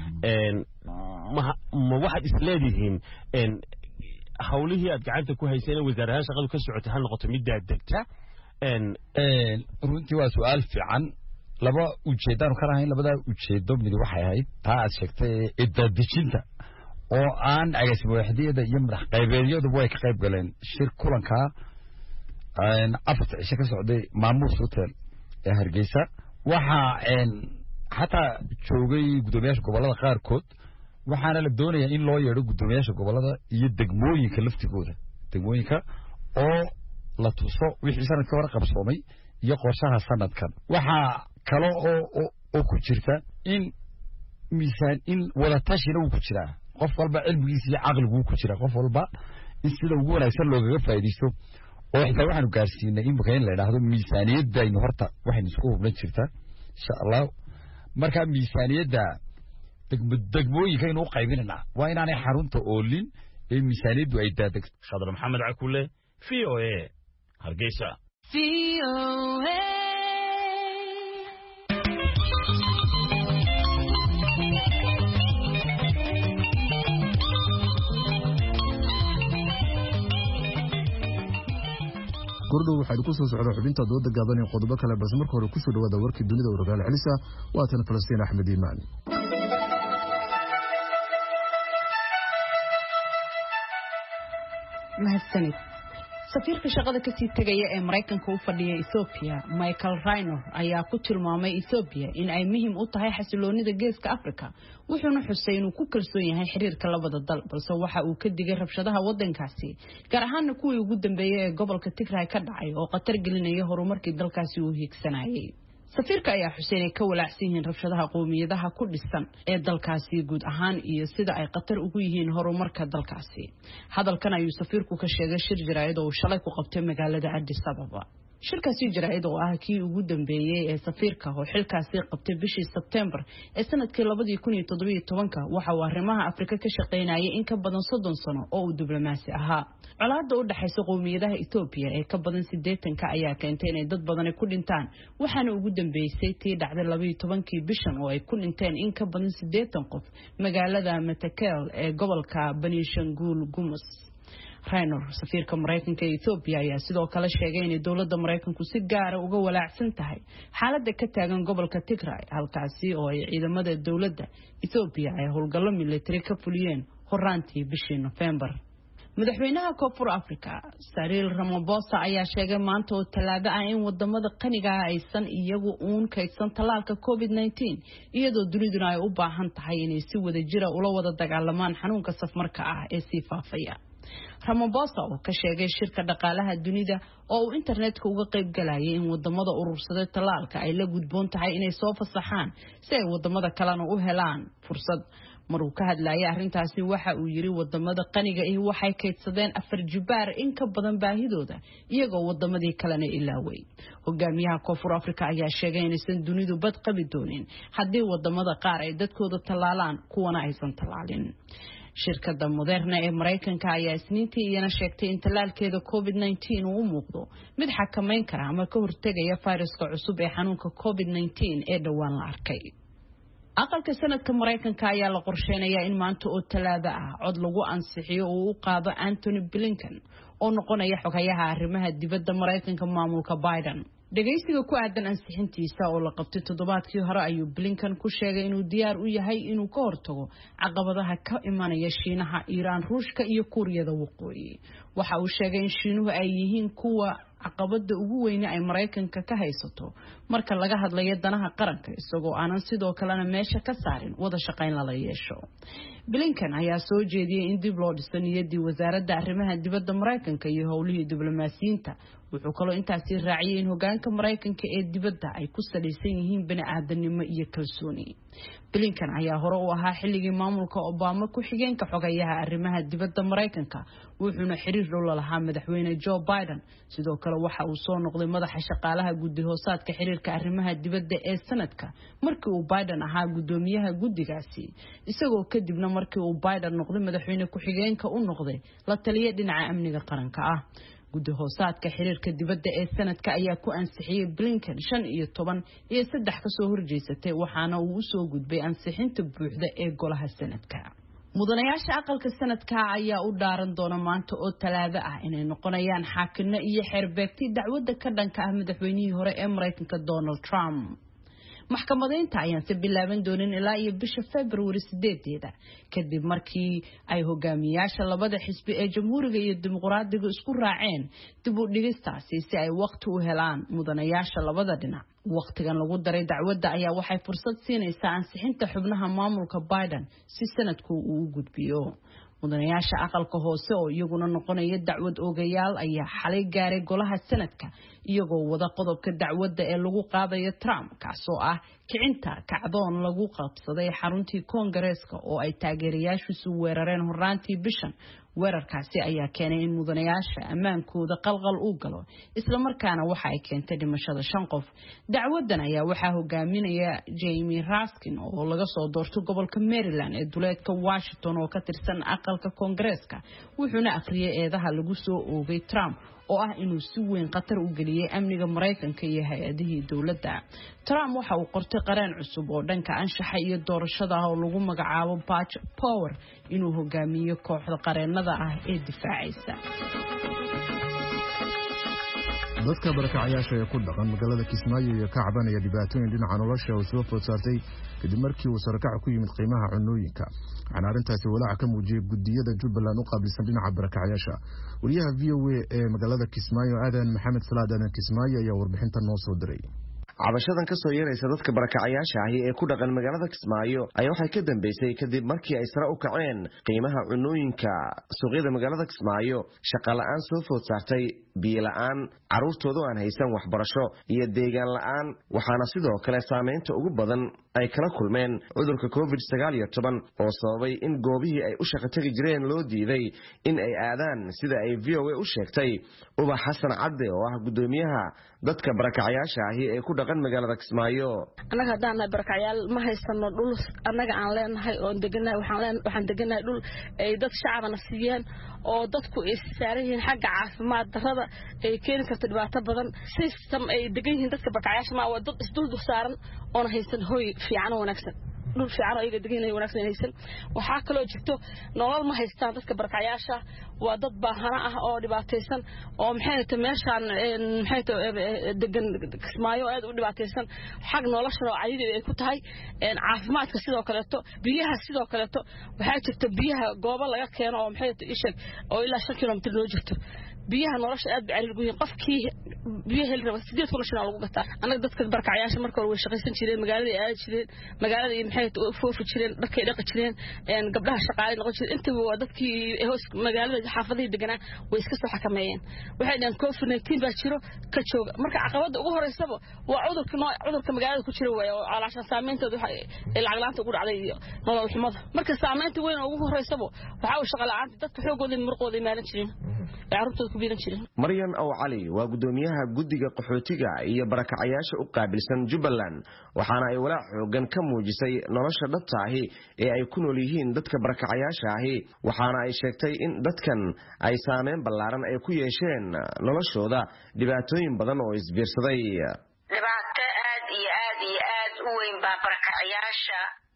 ma waxaad isleedihiin hawlihii aad gacanta ku hayseen wasaaradaha shaqadu ka socotay ha noqoto mid degta runtii waa su'aal fiican laba ujeedaan ka lahayn labada ujeedo mid waxay ahayd taa aad sheegtay idadijinta oo aan agaasimo waxdiyada iyo madax qaybeedyadu way ka qayb galeen shir kulanka afarta cisho ka socday maamuus hotel ee Hargeysa waxa xataa joogay gudoomiyaasha gobolada qaarkood waxaana la doonayaa in loo yeedho gudoomiyaasha gobolada iyo degmooyinka laftigooda degmooyinka oo la tuso wixii sanadka hore qabsoomay iyo qorshaha sanadkan waxa kale oo ku jirta in miisaan in wada tashina uu ku jira qof walba cilmigiisa iyo aqligu ku jira qof walba in sida ugu wanaagsan looga faa'iideysto oo xitaa waxaanu gaarsiinay in la yiraahdo miisaaniyadda in horta waxay isku hublan jirtaa insha Allah marka miisaaniyadda degmooyinka inuu qaybinana waa inaanay xarunta oolin ee miisaaniyaddu ay daadeg Khadar Maxamed Cakule VOA Hargeysa VOA gordhow waxaad ku soo socdaa xubinta dooda gaaban ee qodobo kale balse marka hore ku soo dhawaada warkii dunida oo rogaal celisa waa tan Falastiin Axmed Iimaan mahadsanid safiirka shaqada ka sii tagaya ee Mareykanka u fadhiya Ethiopia Michael Raynor ayaa ku tilmaamay Ethiopia in ay muhiim u tahay xasiloonida geeska Afrika wuxuuna xusay inuu ku kalsoon yahay xiriirka labada dal balse waxa uu ka digay rabshadaha wadankaasi gaar ahaan kuwii ugu dambeeyay ee gobolka Tigray ka dhacay oo qatar gelinaya horumarkii dalkaasi uu hiigsanayay safiirka ayaa xuseen ka walaacsan yihiin rabshadaha qoomiyadaha ku dhisan ee dalkaasi guud ahaan iyo sida ay qatar ugu yihiin horumarka dalkaasi hadalkan ayuu safiirku ka sheegay shir jaraa'id oo shalay ku qabtay magaalada Addis Ababa shirkaasi jaraa'id oo ah kii ugu dambeeyay ee safiirka oo xilkaasi qabtay bishii September ee sanadkii 2017 waxa uu arrimaha Afrika ka shaqeynayay in ka badan 30 sano oo uu diblomaasi ahaa colaadda u dhaxaysa qoomiyadaha Ethiopia ee ka badan 80 ayaa keentay in dad badan ku dhintaan waxaana ugu dambeysay tii dhacday 12kii bishan oo ay ku dhinteen in ka badan 80 qof magaalada Matakel ee gobolka Benishangul Gumuz Raynor safiirka Mareykanka ee Ethiopia ayaa sidoo kale sheegay in dawladda Mareykanku si gaar ah uga walaacsan tahay xaaladda ka taagan gobolka Tigray halkaasi oo ay ciidamada dawladda Ethiopia ay howlgallo military ka fuliyeen horaantii bishii November madaxweynaha Koonfur Afrika Cyril Ramaphosa ayaa sheegay maanta oo Talaado ah in wadamada qaniga ah aysan iyagu uun kaydsan talaalka COVID-19 iyadoo duniduna ay u baahan tahay inay si wada jira ula wada dagaalamaan xanuunka safmarka ah ee sii faafaya Ramaphosa oo ka sheegay shirka dhaqaalaha dunida oo uu internetka uga qayb galayay in wadamada urursaday talaalka ay la gudboon tahay inay soo fasaxaan si ay wadamada kalena u helaan fursad maruu ka hadlayay arrintaasi waxa uu yiri wadamada qaniga ah waxay kaydsadeen 4 jibaar in ka badan baahidooda iyagoo wadamadii kalena ilaaway hogaamiyaha Koonfur Afrika ayaa sheegay in dunidu bad qabi doonin haddii wadamada qaar ay dadkooda talaalaan kuwana aysan talaalin shirkadda Moderna ee Mareykanka ayaa isniintii iyana sheegtay in talaalkeeda COVID-19 uu u muuqdo mid xakameyn kara ama ka hortagaya fayraska cusub ee xanuunka COVID-19 ee dhawaan la arkay aqalka sanadka Mareykanka ayaa la qorsheenayaa in maanta oo Talaado ah cod lagu ansixiyo oo uu qaado Anthony Blinken oo noqonaya xogayaha arrimaha dibadda Mareykanka maamulka Biden. dhageysiga ku aadan ansixintiisa oo la qabtay toddobaadkii hore ayuu Blinken ku sheegay inuu diyaar u yahay inuu ka hortago caqabadaha ka imanaya Shiinaha, Iiraan, Ruushka iyo Kuuriyada Waqooyi. waxa uu sheegay in Shiinuhu ay yihiin kuwa caqabada ugu weyn ay Mareykanka ka haysato marka laga hadlayo danaha qaranka, isagoo aanan sidoo kalena meesha ka saarin wada shaqayn la yeesho. Blinken ayaa soo jeediyay in dib loo dhiso niyaddii wasaaradda arrimaha dibadda Mareykanka iyo howlihii diblomaasiyiinta. wuxuu kaloo intaasi raaciyay in hoggaanka Mareykanka ee dibadda ay ku salaysan yihiin bini'aadanimo iyo kalsooni. Blinken ayaa hore u ahaa xilligii maamulka Obama ku xigeenka xogayaha arrimaha dibadda Mareykanka, wuxuuna xiriir dhow la lahaa madaxweyne Joe Biden. sidoo kale waxa uu soo noqday madaxa shaqaalaha guddi hoosaadka xiriirka arrimaha dibadda ee sanadka markii uu Biden ahaa gudoomiyaha guddigaasi, isagoo kadibna markii uu Biden noqday madaxweyne ku xigeenka u noqday la taliye dhinaca amniga qaranka ah. guddi hoosaadka xiriirka dibadda ee sanadka ayaa ku ansixiyay Blinken 15 iyo 3 ka soo horjeesatay, waxaana uu soo gudbay ansixinta buuxda ee golaha sanadka. mudanayaasha aqalka sanadka ayaa u dhaaran doona maanta oo Talaado ah inay noqonayaan xaakinno iyo xeerbeegti dacwadda ka dhanka ah madaxweynihii hore ee Mareykanka Donald Trump. maxkamadeynta ayaan si bilaaban doonin ilaa iyo bisha February 8 kadib markii ay hogaamiyaasha labada xisbi ee Jamhuuriga iyo Dimuqraadiga isku raaceen dib u dhigistaasi si ay waqti u helaan mudanayaasha labada dhinac. waqtigan lagu daray dacwadda ayaa waxay fursad siinaysaa ansixinta xubnaha maamulka Biden si sanadku uu u gudbiyo. mudanayaasha aqalka hoose oo iyaguna noqonaya dacwad oogayaal ayaa xalay gaaray golaha sanadka iyagoo wada qodobka dacwadda ee lagu qaadayo Trump, kaasoo ah kicinta kacdoon lagu qabsaday xaruntii Koongareeska oo ay taageerayaashiisu weerareen horraantii bishan. weerarkaasi ayaa keenay in mudanayaasha ammaankooda qalqal u galo, isla markaana waxa ay keentay dhimashada 5 qof. dacwadan ayaa waxaa hogaaminaya Jamie Raskin oo laga soo doorto gobolka Maryland ee duleedka Washington oo ka tirsan aqalka Koongareeska, wuxuuna akhriyay eedaha lagu soo oogay Trump oo ah inuu si weyn qatar u geliyay amniga Mareykanka iyo hay'adihii dawladda. Trump waxa uu qortay qareen cusub oo dhanka anshaxa iyo doorashada oo lagu magacaabo Patch Power inuu hogaamiyo kooxda qareenada ah ee difaacaysa. dadka barakacayaasha ee ku dhaqan magaalada Kismaayo iyo ka cabanaya dhibaatooyin dhinaca nolosha oo soo food saartay kadib markii uu sarakac ku yimid qiimaha cunooyinka. waxaan arrintaasi walaac ka muujiyay gudiyada Jubbaland u qaabilsan dhinaca barakacayaasha. wariyaha VOA ee magaalada Kismaayo Aadan Maxamed Salaad Aadan Kismaayo ayaa warbixintan noo soo diray. cabashadan ka soo yeeraysa dadka barakacayaasha ah ee ku dhaqan magaalada Kismaayo ayaa waxay ka dambeysay kadib markii ay sare u kaceen qiimaha cunooyinka suuqyada magaalada Kismaayo, shaqo la'aan soo food saartay, biyo la'aan, caruurtooda aan haysan waxbarasho iyo deegaan la'aan. waxaana sidoo kale saameynta ugu badan ay kala kulmeen cudurka COVID-19 oo sababay in goobihii ay u shaqo tagi jireen loo diiday in ay aadaan, sida ay VOA u sheegtay Ubax Xasan Cadde oo ah gudoomiyaha dadka barakacayaasha ah ee ku dhaqan magaalada Kismaayo. anaga hadaan barakacayaal ma haysano dhul anaga aan leenahay oo deganahay, waxaan deganahay dhul ay dad shacabana siiyeen oo dadku is saarayeen xagga caafimaad darrada ay keeni karto dhibaato badan. system ay degan yihiin dadka barakacayaasha ma waa dad isdul saaran oo haysan hoy fiican oo wanaagsan, dhul fiican oo ay degan wanaagsan haysan. waxa kale oo jirto nolol ma haystaan dadka barakacayaasha, waa dad baahana ah oo dhibaataysan oo maxay tahay meeshaan maxay tahay degan Kismaayo aad u dhibaataysan xag nolosha oo cayidi ay ku tahay. caafimaadka sidoo kale biyaha sidoo kale waxa jirta biyaha goobo laga keeno oo maxay tahay ishag oo ilaa 5 kilomitir loo jirto. biyaha nolosha aad bacay lagu yihiin qofkii biyaha heli raba 8 kun shilin lagu gataa. anaga dadka barakacayaasha marka hore way shaqaysan jireen, magaalada ay aad jireen, magaalada maxay foofi jireen, dharkay dhaqi jireen, gabdhaha shaqaale noqon jireen. inta waa dadkii hoos magaalada xaafadaha deganaa way iska soo xakameeyeen. waxay dhan COVID-19 baa jiro ka jooga. marka caqabada ugu horeysaba waa cudurka magaalada ku jira way oo calaashan saameynteedu waxa lacag la'aanta ugu dhacday iyo nolol xumada. marka saameynta weyn oo ugu horeysaba waxa uu shaqo la'aanta dadka xoogooda murqooda maalan jireen. Maryan Aw Cali waa gudoomiyaha guddiga qaxootiga iyo barakacayaasha u qaabilsan Jubbaland, waxaana ay walaac xoogan ka muujisay nolosha dhabta ah ee ay ku nool yihiin dadka barakacayaasha ah. waxaana ay sheegtay in dadkan ay saameyn ballaaran ay ku yeesheen noloshooda dhibaatooyin badan oo isbiirsaday. dhibaato aad u weyn baa barakacayaasha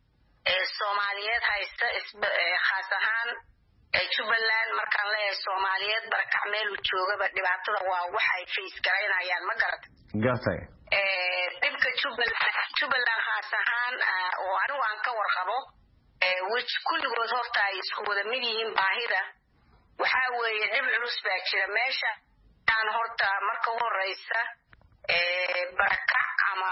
Soomaaliyeed haysta khaas ahaan Jubbaland markaan leeyahay Soomaaliyeed barakac meel uu joogaba dhibaatada waa wax ay face gareynayaan ma garatay dhibka Jubbaland khaas ahaan oo anigu aan ka warqabo which kulligood horta ay isku wada mid yihiin baahida waxaa weeye dhib culus baa jira meesha aan horta marka ugu horeysa barakac ama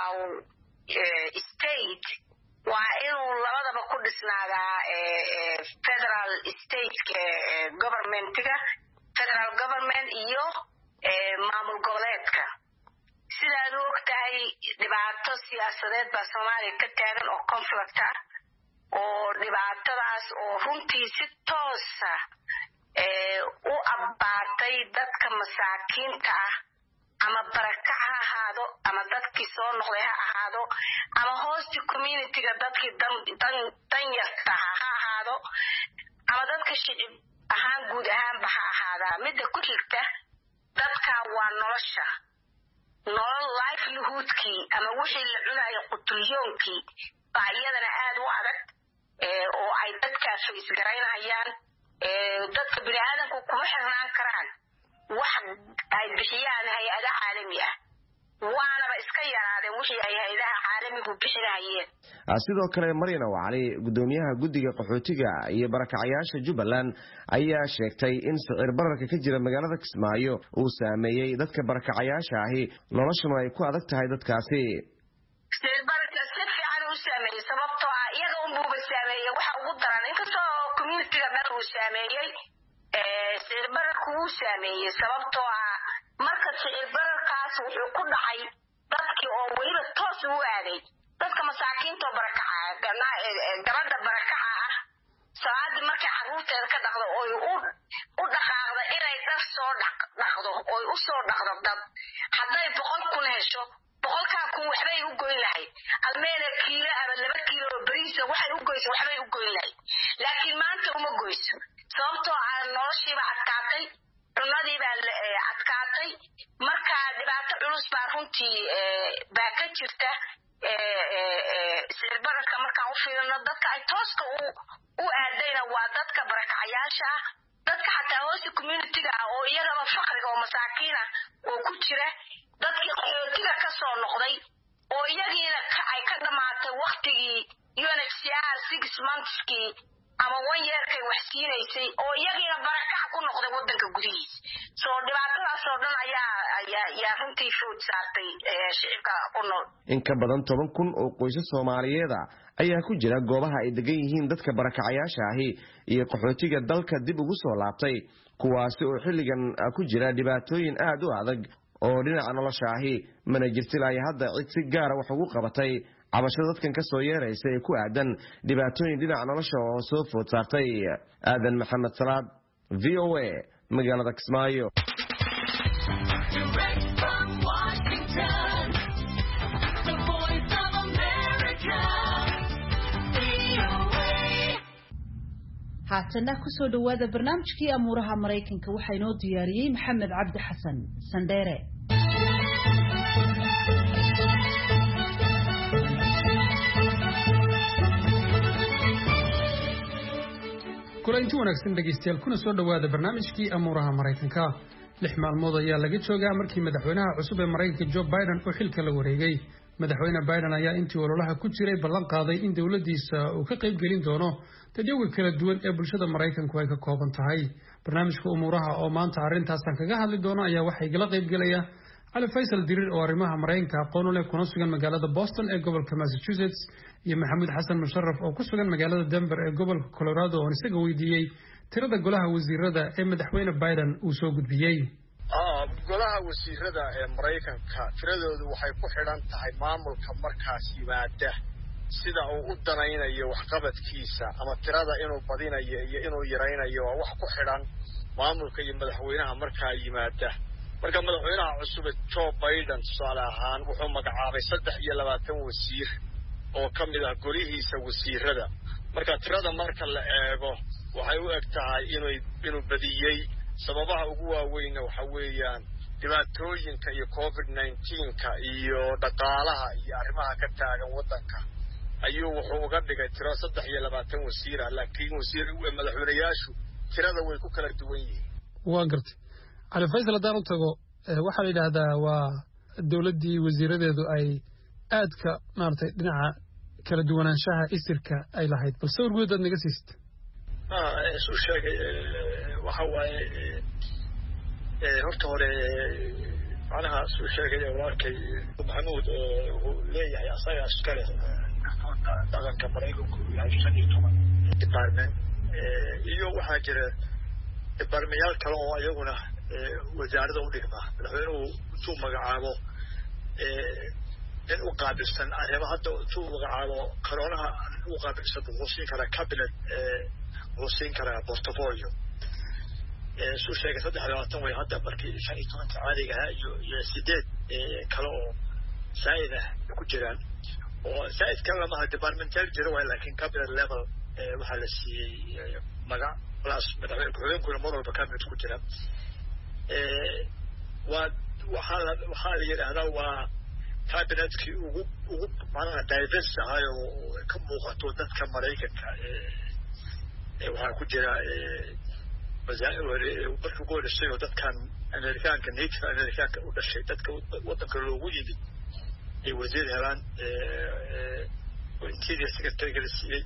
state waa inuu labadaba ku dhisnaadaa federal state governmentiga federal government iyo maamul goboleedka sidaad ogtahay dhibaato siyaasadeed baa Soomaaliya ka taagan oo conflict ah oo dhibaatadaas oo runtii si toos ah u abbaartay dadka masaakiinta ah ama barakac ha ahaado ama dadkii soo noqday ha ahaado ama host community-ga dadkii dan yarta ha ahaado ama dadka shicib ahaan guud ahaanba ha ahaada midda ku xigta dadka waa nolosha nolol livelihoodkii ama wixii la cunayo qutulyoonkii baa iyadana aad u adag oo ay dadkaas isgaraynayaan dadka bini'aadanku kuma xirnaan karaan wax ay bixiyaan hay-ada caalami ah waanaba iska yaraadeen wixii ay hay-adaha caalamigu bixinayeen sidoo kale Mariana Wacali gudoomiyaha guddiga qaxootiga iyo barakacayaasha Jubbaland ayaa sheegtay in sicir bararka ka jira magaalada Kismaayo uu saameeyay dadka barakacayaasha ahi noloshuna ay ku adag tahay dadkaasi sicir bararka si fiican u saameeyay sababtoo ah iyaga unbuuba saameeyay waxa ugu daran inkastoo community-ga dhan uu saameeyay sicir bararku uu saameeyay sababtoo ah marka sicir bararkaas wuxuu ku dhacay dadkii oo weliba toos u aaday dadka masaakiinta gabadha barakaca ah salaadii markay carruurteeda ka dhaqdo oo u dhaqaaqda inay dhar soo dhaqdo oo u soo dhaqdo dad hadday 100 kun hesho 100 kun waxbay u goyn lahayd almeena kiilo ama 2 kiilo oo bariis waxay u goyso waxbay u goyn lahayd laakiin maanta uma goyso sababtoo ah noloshiiba adkaatay cunadii baa adkaatay marka dhibaato culus baa runtii baa ka jirta sicir bararka markaan u fiirino dadka ay tooska u aadayna waa dadka barakacayaasha ah dadka xataa hoose community-ga ah oo iyagaba faqriga oo masaakiina oo ku jira dadkii qaxootiga ka soo noqday oo iyagiina ay ka dhamaatay waqtigii UNHCR 6 monthskii ama 1 yearkay wax siinaysay oo iyagiina barakac ku noqday wadanka gudihiisa soo dhibaatadaas oo dhan ayaa runtii food saartay shicibka ku nool in ka badan 10 kun oo qoysas Soomaaliyeed ayaa ku jira goobaha ay degan yihiin dadka barakacayaasha ahi iyo qaxootiga dalka dib ugu soo laabtay kuwaasi oo xilligan ku jira dhibaatooyin aad u adag oo dhinaca nolosha ahi mana jirto ilaa hadda cid si gaar ah wax ugu qabatay cabashada dadkan ka soo yeeraysa ee ku aadan dhibaatooyin dhinaca nolosha oo soo food saartay aadan maxamed salaad VOA magaalada Kismaayo haatana ku soo dhawaada barnaamijkii amuuraha Mareykanka waxa inoo diyaariyay Maxamed Cabdi Xasan Sandere kulanti wanaagsan dhageystayaal kuna soo dhawaada barnaamijkii amuuraha Mareykanka 6 maalmood ayaa laga joogaa markii madaxweynaha cusub ee Mareykanka Joe Biden uu xilka la wareegay madaxweyne Biden ayaa intii ololaha ku jiray ballan qaaday in dawladdiisa uu ka qayb gelin doono dadweyne kala duwan ee bulshada Mareykanku ay ka kooban tahay barnaamijka umuuraha oo maanta arintaasan kaga hadli doona ayaa waxay gala qayb galaya Ali Faisal Dirir oo arrimaha Mareykanka aqoon u leh kuna sugan magaalada Boston ee gobolka Massachusetts iyo Maxamed Xasan Musharraf oo ku sugan magaalada Denver ee gobolka Colorado oo isaga weydiiyay tirada golaha wasiirada ee madaxweyne Biden uu soo gudbiyay golaha wasiirada ee Mareykanka tiradoodu waxay ku xidhan tahay maamulka markaas yimaada sida uu u danaynayo waxqabadkiisa ama tirada inuu badinayo iyo inuu yaraynayo waa wax ku xidhan maamulka iyo madaxweynaha markaa yimaada marka madaxweynaha cusub Joe Biden tusaale ahaan wuxuu magacaabay 23 wasiir oo ka mid ah golihiisa wasiirada marka tirada marka la eego waxay u egtahay inuu badiyay sababaha ugu waaweyn waxa weeyaan dhibaatooyinka iyo COVID-19ka iyo dhaqaalaha iyo arrimaha ka taagan wadanka ayuu wuxuu uga dhigay tiro 23 wasiir ah laakiin wasiir madaxweynayaashu tirada way ku kala duwan yihiin waan gartay cali faysal hadaan u tago waxaa la yidhaahdaa waa dowladdii wasiiradeedu ay aadka maaragtay dhinaca kala duwanaanshaha isirka ay lahayd bal sawir guud aad naga siisid suu sheegay waxa waaye horta hore macnaha suu sheegay walaalkay maxamuud wuxuu leeyahay asaga askari dhaqanka maraykanku yahay 15 department iyo waxaa jira departmentyaal kale oo iyaguna wasaaradda u dhigma madaxweynuhu intuu magacaabo in u qaabilsan arrimaha hadda intuu magacaabo koroonaha u qaabilsan wuxuu siin karaa cabinet wuxuu siin karaa portfolio suu sheegay 23 way hadda markii 15 caadiga ahaa iyo 8 kale oo saa'id ah ku jiraan oo saa'id kale lama aha departmental jiro waa laakiin cabinet level waxaa la siiyey magac plus madaxweynuhu mar walba cabinet ku jira waxaa la yidhaahdaa waa cabinetkii ugu macnaha diverse ahaay oo ka muuqato dadka maraykanka waxaa ku jira markii ugu horreysay oo dadkan amerikaanka native amerikaanka u dhashay dadka waddanka loogu yimid ay wasiir helaan interior secretary la siiyey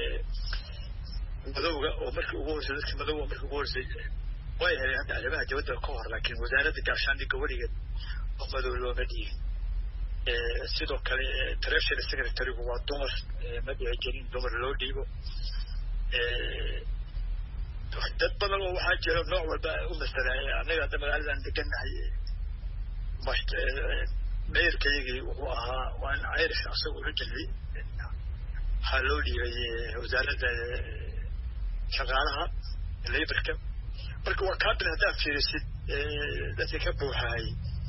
madowga oo markii ugu horreysay dadka madowga markii ugu horreysay way heleen hadda arrimaha dibadda ka hor laakiin wasaaradda gaashaandhigga weligeed oo madow looma dhiibin sidoo kale treasury secretary-gu waa dumar ma dhici jirin dumar loo dhiibo dad badan oo waxaa jira nooc walba u masalaya annaga hadda magaaladan degannahay mayorkaygii wuxuu ahaa waan irish asagoo originally waxaa loo dhiibay wasaaradda shaqaalaha laborka marka waa cabinet haddaad fiirisid dadka ka buuxahay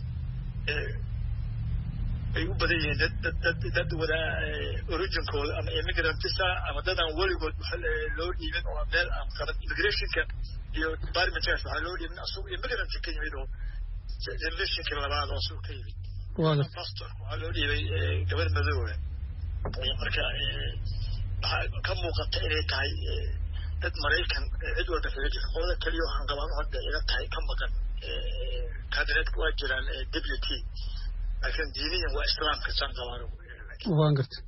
ay u badan yihiin dad wada originkooda ama immigrantisa ama dadaan weligood loo dhiibin oo meel aan qaran immigrationka iyo departmentkaas waxaa loo dhiibin asagoo immigrant ka yimid oo generationka labaad oo asagoo ka yimid pastor waxaa loo dhiibay gabar madoowa marka waxaa ka muuqata inay tahay dad maraykan cid walba kaga jirta qolada keliya waxaan qabaan hadda ila tahay ka maqan cabinetka waa jiraan deputy laakiin diiniyan waa islaamka saan qabaan waan gartay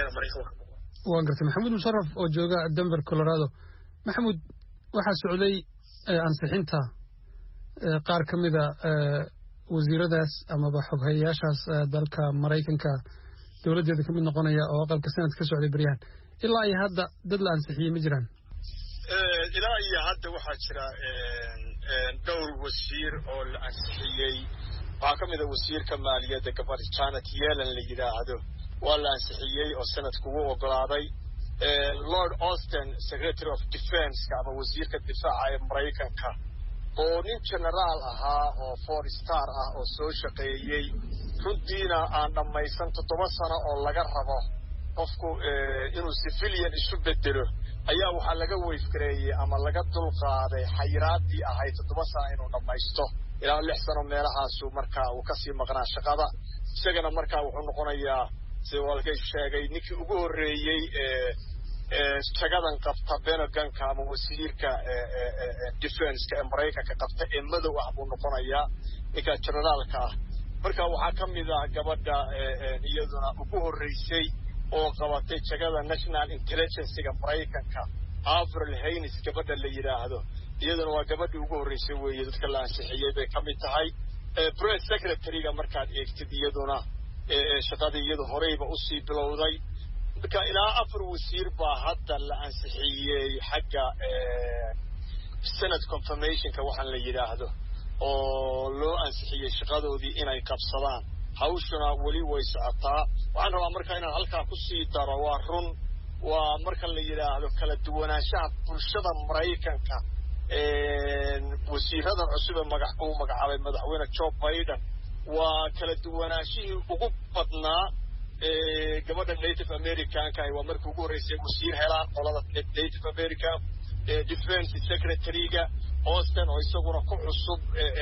maxamuud musharraf oo jooga Denver Colorado maxamuud waxaa socday ansixinta qaar ka mida wasiiradaas amaba xoghayaashaas dalka maraykanka dowladdeeda ka mid noqonaya oo aqalka sanadka ka socday baryahan ilaa iyo hadda dad la ansixiyey ma jiraan ilaa iyo hadda waxaa jira dhowr wasiir oo la ansixiyey waxaa ka mid a wasiirka maaliyadda gabadh Janet Yellen la yidhaahdo waa la ansixiyey oo sanadku u ogolaaday Lord Austin Secretary of Defense ama wasiirka difaaca ee Maraykanka oo nin generaal ahaa oo 4 star ah oo soo shaqeeyey runtiina aan dhammaysan 7 sano oo laga rabo qofku inuu civilian isu bedelo ayaa waxaa laga weyfgareeyey ama laga dulqaaday xayiraadii ahayd 7 sano inuu dhammaysto ilaa 6 sano meelahaasu markaa uu kasii maqnaa shaqada isagana markaa wuxuu noqonayaa sida walkay sheegay ninkii ugu horreeyey shaqadan qabta Pentagonka ama wasiirka defense-ka ee Maraykanka qabta ee madow ah buu noqonayaa ninka generaalka ah marka waxaa ka mid ah gabadha iyaduna ugu horreysay oo qabatay shaqada National Intelligence-ga Maraykanka Avril Haines gabadha la yiraahdo iyaduna waa gabadhii ugu horreysay weeye dadka la ansixiyay bay ka mid tahay press secretary-ga markaad eegtid iyaduna shaqadii iyadu horeyba u sii bilowday marka ilaa 4 wasiir baa hadda la ansixiyey xagga Senate confirmation-ka waxaan la yiraahdo oo loo ansixiyey shaqadoodii inay qabsadaan hawshuna weli way socotaa waxaan rabaa marka inaan halkaa ku sii daro waa run waa marka la yiraahdo kala duwanaanshaha bulshada Maraykanka wasiirada cusub ee magacaabay madaxweyne Joe Biden waa kala duwanaanshihii ugu badnaa gabadha Native Americanka waa markii ugu horeysay wasiir helaan qolada Native America Defense Secretary-ga Austin oo isaguna ku cusub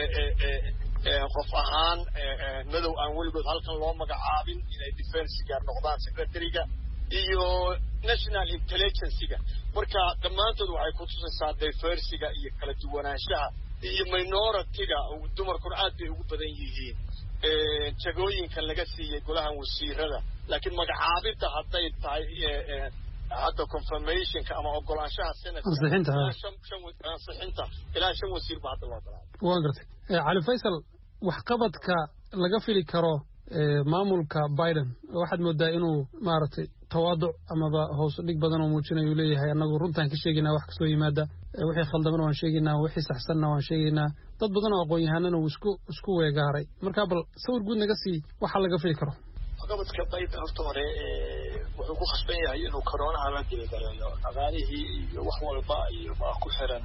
qof ahaan madow aan weligood halkan loo magacaabin inay defense-ga noqdaan secretary-ga iyo national intelligencyga marka dhammaantood waxay ku tusaysaa diversityga iyo kala duwanaanshaha iyo minority-ga dumarkuna aad bay ugu badan yihiin jagooyinka laga siiyey golaha wasiirada laakiin magacaabidda hadday tahay hadda confirmationka ama ogolaanshaha ansixinta ilaa 5 wasiir baa hadda loo bilaabay waan gartay cali faysal waxqabadka laga fili karo maamulka Biden waxaad moodaa inuu maaragtay tawaaduc amaba hoos dhig badan oo muujinayo leeyahay anagu runtaan ka sheegaynaa wax kasoo yimaada wixii khaldaman waan sheegaynaa wixii saxsanna waan sheegaynaa dad badan oo aqoon-yahanana uu isku weegaaray marka bal sawir guud naga sii waxa laga fili karo waxqabadka Biden horta hore wuxuu ku khasban yahay inuu corona la diiwaangeliyo dhaqaalihii iyo wax walba iyo ku xiran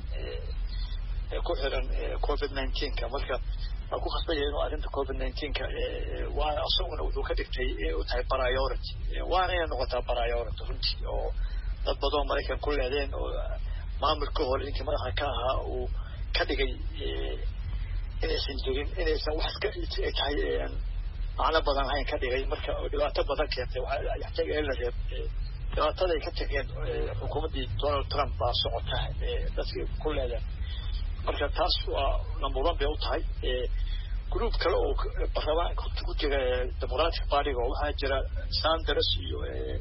COVID-19 marka ku khasban yahay inuu arrinta COVID-19 waa asaguna wuxuu ka dhigtay inuu tahay priority waana inay noqotaa priority runtii oo dad badan Mareykan ku leedeen oo maamulka hore inkii madaxa ka ahaa uu ka dhigay inaysan jirin inaysan wax ka tahay macna badan hayn ka dhigay marka dhibaato badan keentay waxa yaxtaag in la reeb dhibaatada ay ka tageen xukuumadii Donald Trump baa socota dadkii ku leedeen marka taas waa number 1 bay u tahay group kale oo baarlamaanka ku jira Democratic Party oo waxa jira Sanders iyo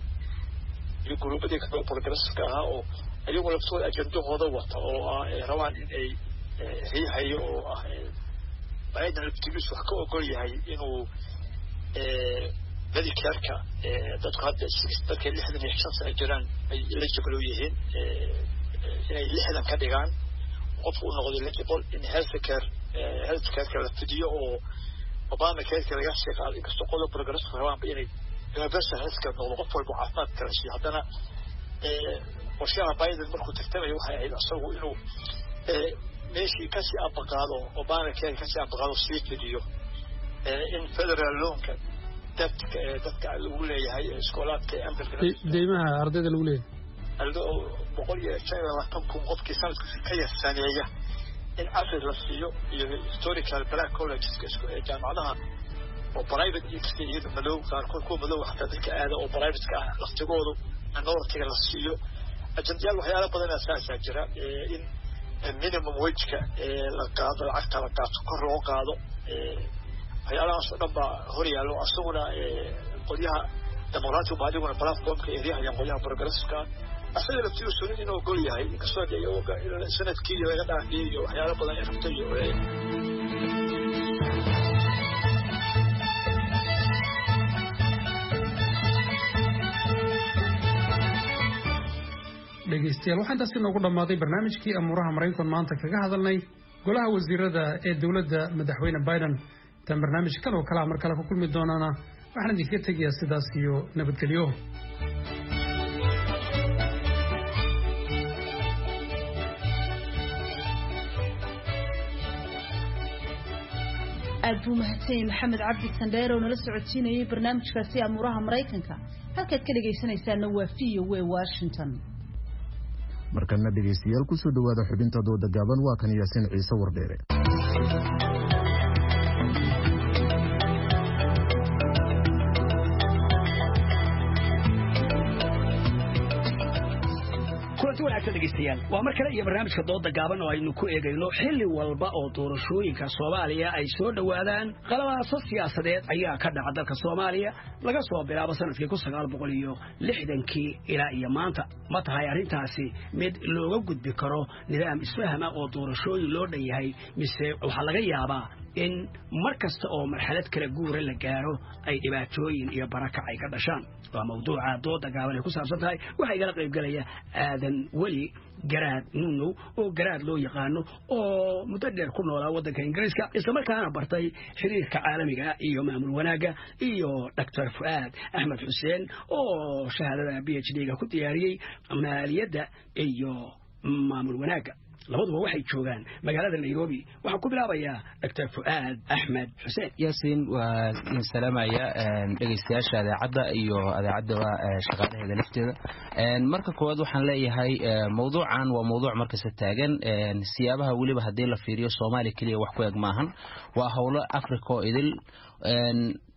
gruubadii kale progressive ah oo ayagu laftooda ajandahooda wata oo rabaan in ay riixayo oo Biden laftigiisu wax ka ogol yahay inuu Medicare-ka dadku hadda dadka 65 sano jiraan ay eligible yihiin inay 60 ka dhigaan qofku uu noqdo eligible in healthcare la fidiyo oo Obama care laga shaqeeyo inkastoo qodob progressive rabaan inay universal healthcare noqdo qof walba caafimaad kala siiyo haddana qorshaha Biden markuu tartamayo waxay ahayd asagu inuu meeshii ka sii abaqaado Obama care ka sii abaqaado sii fidiyo in federal loanka dadka lagu leeyahay iskoolaadka deymaha ardayda lagu leeyahay aldo 120 qofkii sanadkii ka yasaneeya in afar la siiyo iyo historical black colleges jaamacadaha oo private iyo madow qaarkood ku madow xataa dadka aada oo private ka ah laftigoodu minority la siiyo ajandiyaal waxyaalo badan asaasa jira in minimum wage-ka la qaado lacagta la qaato kor loo qaado waxyaalahaas oo dhan baa hor yaallo asaguna qolyaha Democratic Party-guna platformka eeyaha qolyaha progressive-ka asaga laftiisu inuu gol yahay inkastoo ay sanadkii laga dhaafiyay iyo waxyaalo badan ay rabtay dhegeystayaal waxaan taasi noogu dhammaaday barnaamijkii amuuraha Mareykan maanta kaga hadalnay golaha wasiirada ee dawladda madaxweyne Biden tan barnaamijkan oo kala mar kale ku kulmi doonana waxaan idinkaga tegayaa sidaas iyo nabadgelyo aad buu mahadsan Maxamed Cabdi Sandheer oo nala socodsiinayay barnaamijkaasi amuuraha Mareykanka halkaad ka dhageysanaysaana waa VOA Washington markana dhegeystayaal ku soo dhawaada xubinta dooda gaaban waa kan Yaasiin Ciise Wardheere dhegeystayaal waa mar kale iyo barnaamijka dooda gaaban oo aynu ku eegayno xilli walba oo doorashooyinka Soomaaliya ay soo dhawaadaan qalabaaso siyaasadeed ayaa ka dhaca dalka Soomaaliya laga soo bilaabo sanadkii 1960 ilaa iyo maanta ma tahay arrintaasi mid looga gudbi karo nidaam isfaham oo doorashooyin loo dhanyahay mise waxa laga yaabaa in markasta oo marxalad kala guura la gaaro ay dhibaatooyin iyo barakac ay ka dhashaan waa mawduuca dooda gaaban ee ku saabsan tahay waxa igala qayb galaya aadan weli garaad nuno oo garaad loo yaqaano oo muddo dheer ku noolaa waddanka Ingiriiska isla markaana bartay xiriirka caalamiga iyo maamul wanaaga iyo Dr. Fuad Ahmed Hussein oo shahaadada PhD-ga ku diyaariyay maaliyadda iyo maamul wanaaga labaduba waxay joogaan magaalada Nairobi waxaan ku bilaabayaa Dr. Fuad Ahmed Hussein Yaasiin waa in salaamaya dhageystayaasha idaacadda iyo idaacadda shaqaalaheeda lafteeda marka koowaad waxaan leeyahay mawduucan waa mawduuc markasta taagan siyaabaha waliba hadii la fiiriyo Soomaaliya kaliya wax ku eeg maahan waa hawlo Afrika oo idil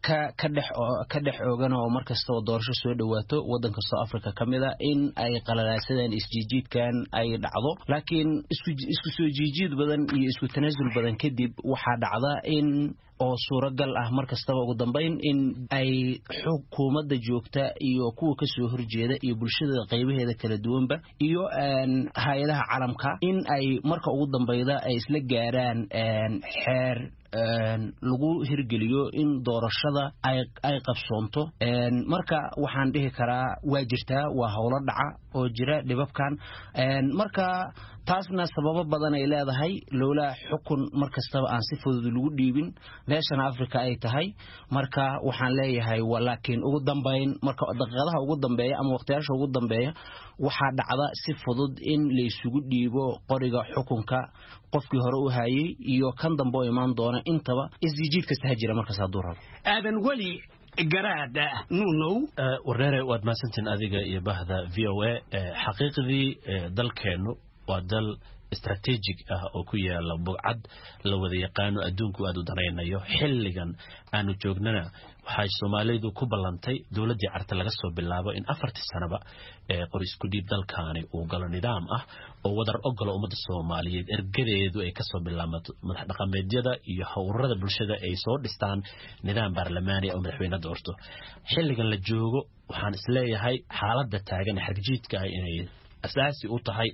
ka dhex oogan oo markasta oo doorasho soo dhawaato wadan kasta Afrika kamida in ay qalalaasadaan isjijiidkan ay dhacdo laakiin isku soo jijiid badan iyo isku tanaasul badan kadib waxa dhacda in oo suuragal ah markastaba ugu dambeyn in ay xukuumadda joogta iyo kuwa ka soo horjeeda iyo bulshada qaybaheeda kala duwanba iyo hay'adaha caalamka in ay marka ugu dambeeyda ay isla gaaraan xeer lagu hirgeliyo in doorashada ay qabsoonto marka waxaan dhihi karaa waa jirtaa waa howlo dhaca oo jira dhibabkan marka taasna sababo badan ay leedahay loola xukun markastaba aan si fudud lagu dhiibin meeshan Afrika ay tahay marka waxaan leeyahay walaakiin ugu dambeyn marka daqiiqadaha ugu dambeeya ama waqtiyaasha ugu dambeeya waxa dhacda si fudud in la isugu dhiibo qoriga xukunka qofkii hore u hayay iyo kan dambe oo imaan doona intaba isjiid kasta jira markaas haduu rabo aadan wali garaada nuunow wareere waad maasantiin adiga iyo bahda VOA xaqiiqdii dalkeenu waa dal استراتيجيك oo ku yaala bugcad la wada yaqaan adduunku aad u danaynayo xilligan aanu joognana waxay Soomaalidu ku balantay dawladii carta laga soo bilaabo in 4 sanaba qoris ku dib dalkaani uu galo nidaam ah oo wadar ogol umada Soomaaliyeed ergadeedu ay ka soo bilaamato madax dhaqameedyada iyo hawrada bulshada ay soo dhistaan nidaam baarlamaani oo madaxweyne doorto xilligan la joogo waxaan isleeyahay xaaladda taagan xarjiidka inay أساسي أوتهاي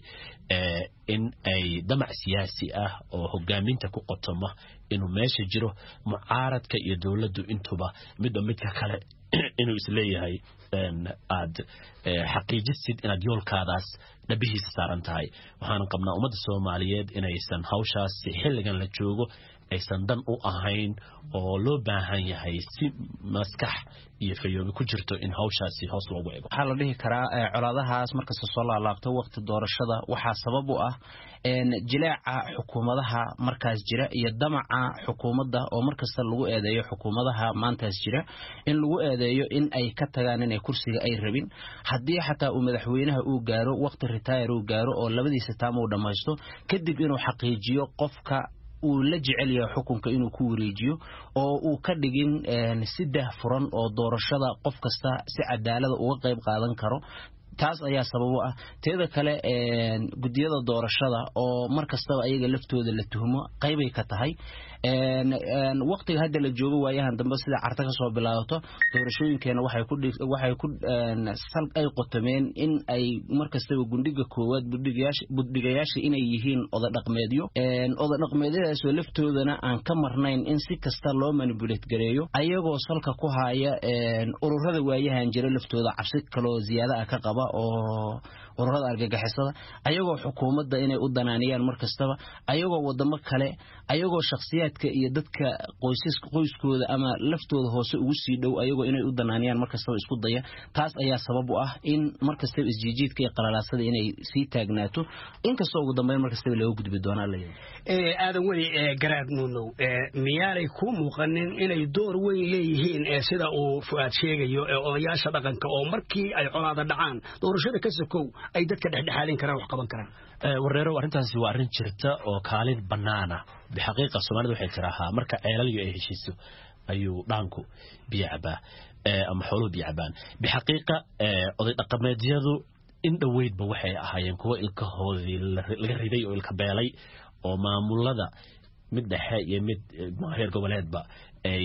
إن أي دمع سياسي أو هجامين تكو قطمة إنه ماشي جرو معارض كيدولة دو إنتوبة مدة كلا إنه إسليه هاي إن عاد حقيقي سيد إن ديول كاداس نبيه ستارنتهاي وحنا قبنا أمد الصوماليات إن يسن هوشا سحل جن لتشوجو aysan dan u ahayn oo loo baahan yahay si maskax iyo fayoobi ku jirto in hawshaasi hoos loogu eego waxa la dhihi karaa colaadahaas markasta soo laabto waqti doorashada waxa sabab u ah jilaaca xukuumadaha markaas jira iyo damaca xukuumadda oo markasta lagu eedeeyo xukuumadaha maantaas jira in lagu eedeeyo in ay ka tagaan in ay kursiga ay rabin hadii xataa uu madaxweynaha uu gaaro waqti retire uu gaaro oo labadiisa taam uu dhamaysto kadib inuu xaqiijiyo qofka uu la jecel yahay xukunka inuu ku wareejiyo oo uu ka dhigin sidaah furan oo doorashada qof kasta si cadaalad uga qayb qaadan karo taas ayaa sabab u ah teeda kale gudiyada doorashada oo markastaba ayaga laftooda la tuhmo qayb ay ka tahay waqtiga hadda la joogo waayahan dambe sida carta ka soo bilaabato doorashooyinkeena waxay ku sal ay qotomeen in ay markastaba gundhiga koowaad budhigayaasha inay yihiin oda dhaqmeedyadaas oo laftoodana aan ka marnayn in si kasta loo manipulate gareeyo ayagoo salka ku haya ururada waayahan jira laftooda cabsi kale oo ziyaada ah ka qaba oo ururada argagixisada ayagoo xukuumadda inay u danaaniyaan markastaba ayagoo wadamo kale ayagoo shakhsiyaadka iyo dadka qoyskooda ama laftooda hoose ugu sii dhow ayagoo inay u danaaniyaan markastaba isku daya taas ayaa sabab u ah in markastaba isjijiidka iyo qalalaasada inay sii taagnaato inkastoo ugu dambeyn markastaba laga gudbi doonaa la aadan weli garaad nuunow miyaanay ku muuqanin inay door weyn leeyihiin sida uu Fuaad sheegayo odayaasha dhaqanka oo markii ay colaada dhacaan doorashada ka sokow ay dadka dhexdhexaalin karaan wax qaban karaan wareero arintaasi waa arin jirta oo kaalin banaana bihaqiiqa Soomaalidu waxay tiraahdaa marka ceelaliyo ay heshiiso ayuu dhaanku biyacba ama xoolo biyacbaan bihaqiiqa oday dhaqameedyadu in dhaweydba waxay ahaayeen kuwa ilkahoodii laga riday oo ilka beelay oo maamulada mid dhexe iyo mid heer goboleedba ay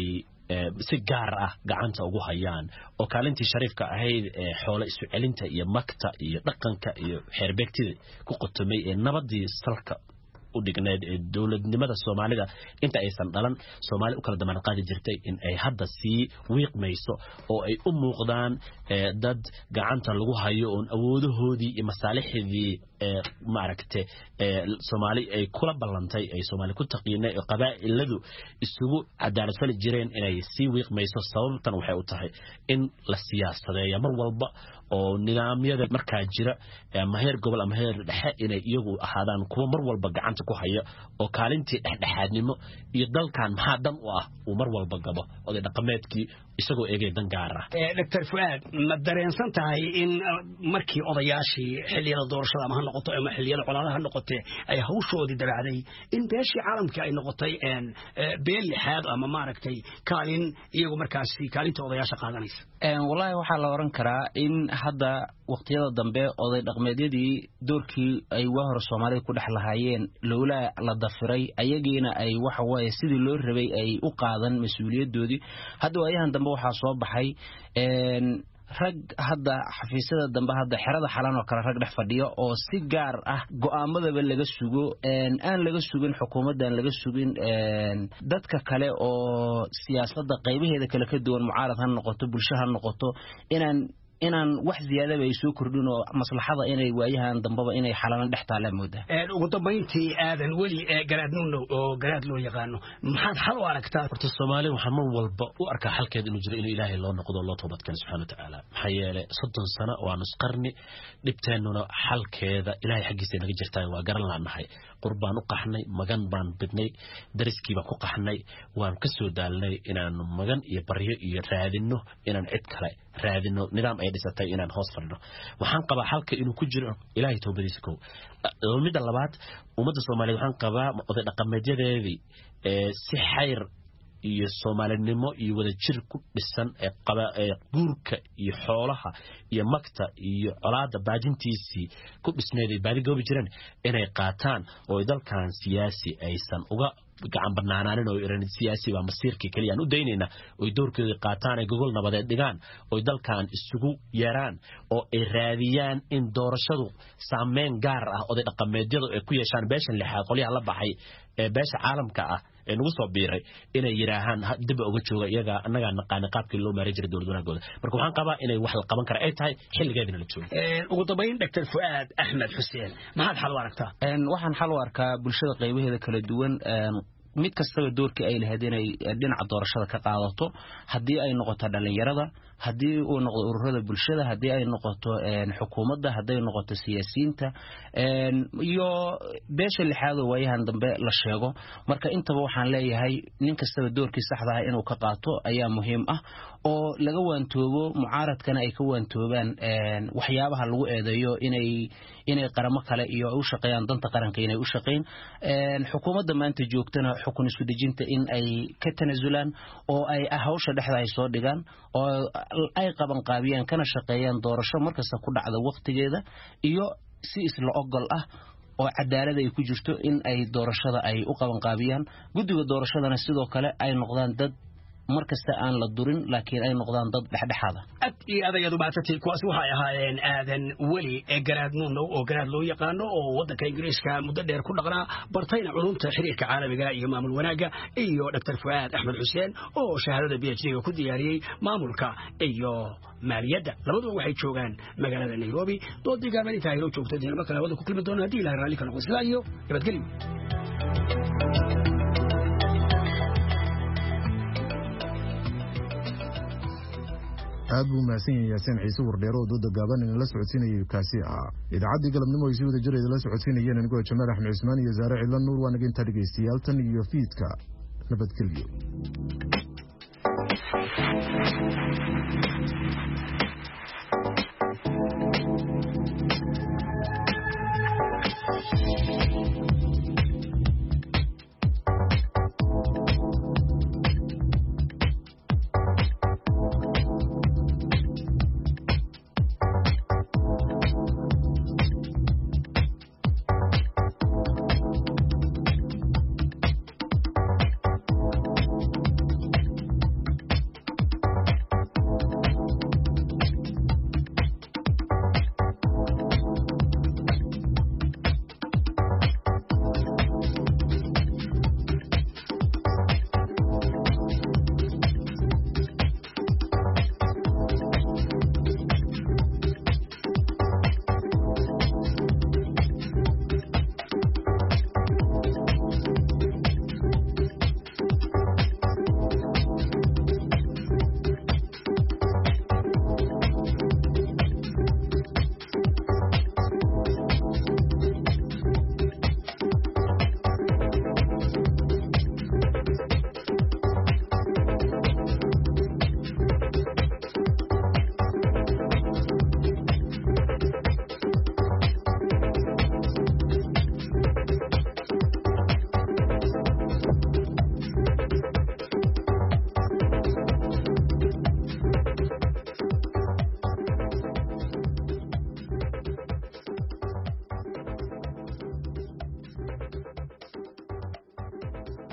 si gaar ah gacanta ugu hayaan oo kaalintii shariifka ahayd xoolo isu celinta iyo makta iyo dhaqanka iyo xeerbeegtida ku qotomay nabadii salka u dhigneed dawladnimada Soomaalida inta aysan dhalan Soomaali u kala damaan qaadi jirtay in ay hadda si wiiqmayso oo ay u muuqdaan dad gacanta lagu hayo oo awoodahoodii iyo masaalixdii maaragte Soomaali ay kula balantay ay Soomaali ku taqiinay qabaa'iladu isugu cadaalad fali jireen inay si wiiqmayso sababtan waxay u tahay in la siyaasadeeyo mar walba oo nidaamyada markaa jira ama heer gobol ama heer dhexe inay iyagu ahaadaan kuwa mar walba gacanta ku haya oo kaalintii dhexdhexaadnimo iyo dalkan maxaa dan u ah uu mar walba gabo oday dhaqameedkii isagoo eegay dan gaar ah Dr. Fuad ma dareensan tahay in markii odayaashii xilliyada doorashada ama ha noqoto ama xilliyada colaadaha noqotay ay hawshoodii dabacday in beeshii caalamka ay noqotay beel lixaad ama maaragtay kaalin iyagu markaasi kaalinta odayaasha qaadanaysa wallahi waxa la oran karaa in hadda waqtiyada dambe oday dhaqameedyadii doorkii ay waa hor Soomaaliya ku dhaxlahaayeen lowla la dafiray ayagiina ay waxa way sidii loo rabay ay u qaadan mas'uuliyadoodii hadda waayahan dambe waxa soo baxay rag hadda xafiisyada dambe hadda xirada xalan oo kala rag dhex fadhiyo oo si gaar ah go'aamadaba laga sugo aan laga sugin xukuumaddan laga sugin dadka kale oo siyaasadda qaybaheeda kala ka duwan mucaarad ha noqoto bulshada ha noqoto inaan wax ziyaada ay soo kordhin oo maslaxada inay waayahan dambaba inay xalana dhex taala mooda ugu dambeyntii aadan weli garaadnuno oo garaad loo yaqaano maxaad xal u aragtaa horta Soomaaliya waxa mar walba u arkaa xalkeed inuu jiro inuu Ilaahay loo noqdo loo toobad keeno subhanahu wa ta'ala maxaa yeelay 30 sano waa nus qarni dhibteennuna xalkeeda Ilaahay xaqiisa naga jirtaa waa garan laanahay qurbaan u qaxnay magan baan bidnay dariskiiba ku qaxnay waan ka soo daalnay inaan magan iyo baryo iyo raadino inaan cid kale raadino nidaam ay dhisatay inaan hoos fadhino waxaan qabaa halka inuu ku jiro Ilaahay toobadiisa ko midda labaad ummadda Soomaaliyeed waxaan qabaa oday dhaqameedyadeedii si xayr iyo Soomaalinimo iyo wada jir ku dhisan guurka iyo xoolaha iyo magta iyo colaada baajintiisii ku dhisneeday baadi goobi jireen inay qaataan oo dalkan siyaasi aysan uga gacan banaanaanin oo iran siyaasi waa masiirkii kaliya u daynayna oo doorkooda qaataan ay gogol nabadeed dhigaan oo dalkan isugu yeeraan oo ay raadiyaan in doorashadu saameyn gaar ah oo dhaqameedyadu ay ku yeeshaan beeshan lixaad qoliyaha la baxay ee beesha caalamka ah ee nagu soo biiray inay yiraahaan dib uga jooga iyaga anaga naqaan qaabkii loo maareey jiray dawlad wanaagooda marka waxaan qabaa inay wax la qaban kara ay tahay xilligeedina la joogo ugu dambeyn Dr. Fuad Ahmed Hussein maxaad xal u aragtaa waxaan xal u arkaa bulshada qaybaheeda kala duwan mid kastaba doorkii ay lahayd inay dhinaca doorashada ka qaadato hadii ay noqoto dhalinyarada hadii uu noqdo ururada bulshada hadii ay noqoto xukuumadda hadii ay noqoto siyaasiyiinta iyo beesha lixaad oo waayahan dambe la sheego marka intaba waxaan leeyahay nin kastaba doorkii saxda ah inuu ka qaato ayaa muhiim ah oo laga waantoobo mucaaradkana ay ka waantoobaan waxyaabaha lagu eedeeyo inay qaramo kale iyo u shaqeeyaan danta qaranka inay u shaqeyn xukuumadda maanta joogtana xukun isku dejinta in ay ka tanaasulaan oo ay hawsha dhexda ay soo dhigaan oo ay qaban qaabiyaan kana shaqeeyaan doorasho markasta ku dhacda waqtigeeda iyo si isla ogol ah oo cadaalad ay ku jirto in ay doorashada ay u qaban qaabiyaan guddiga doorashadana sidoo kale ay noqdaan dad markasta aan la durin laakiin ay noqdaan dad dhexdhexaad ah iyo adayadu baatay kuwaas waxay ahaayeen aadan weli garaadnuno oo garaad loo yaqaano oo wadanka Ingiriiska muddo dheer ku dhaqnaa bartayna culumta xiriirka caalamiga iyo maamul wanaaga iyo Dr. Fuad Ahmed Hussein oo shahaadada PhD ku diyaariyay maamulka iyo maaliyadda labaduba waxay joogaan magaalada Nairobi doodiga maalinta ay joogto marka labadu ku kulmi doonaan hadii la raali ka noqdo sidaa iyo nabadgelyo aad buu mahadsan yahay Yaasiin Ciise Wardheero oo dooda gaaban in la socodsiinayay kaasi ah idaacadii galabnimo ay si wada jireed la socodsiinayeen anigoo Jamaal Axmed Ismaan iyo Zaare Ciilan Nuur waan naga dhageystayaal tan iyo fiidka nabadgelyo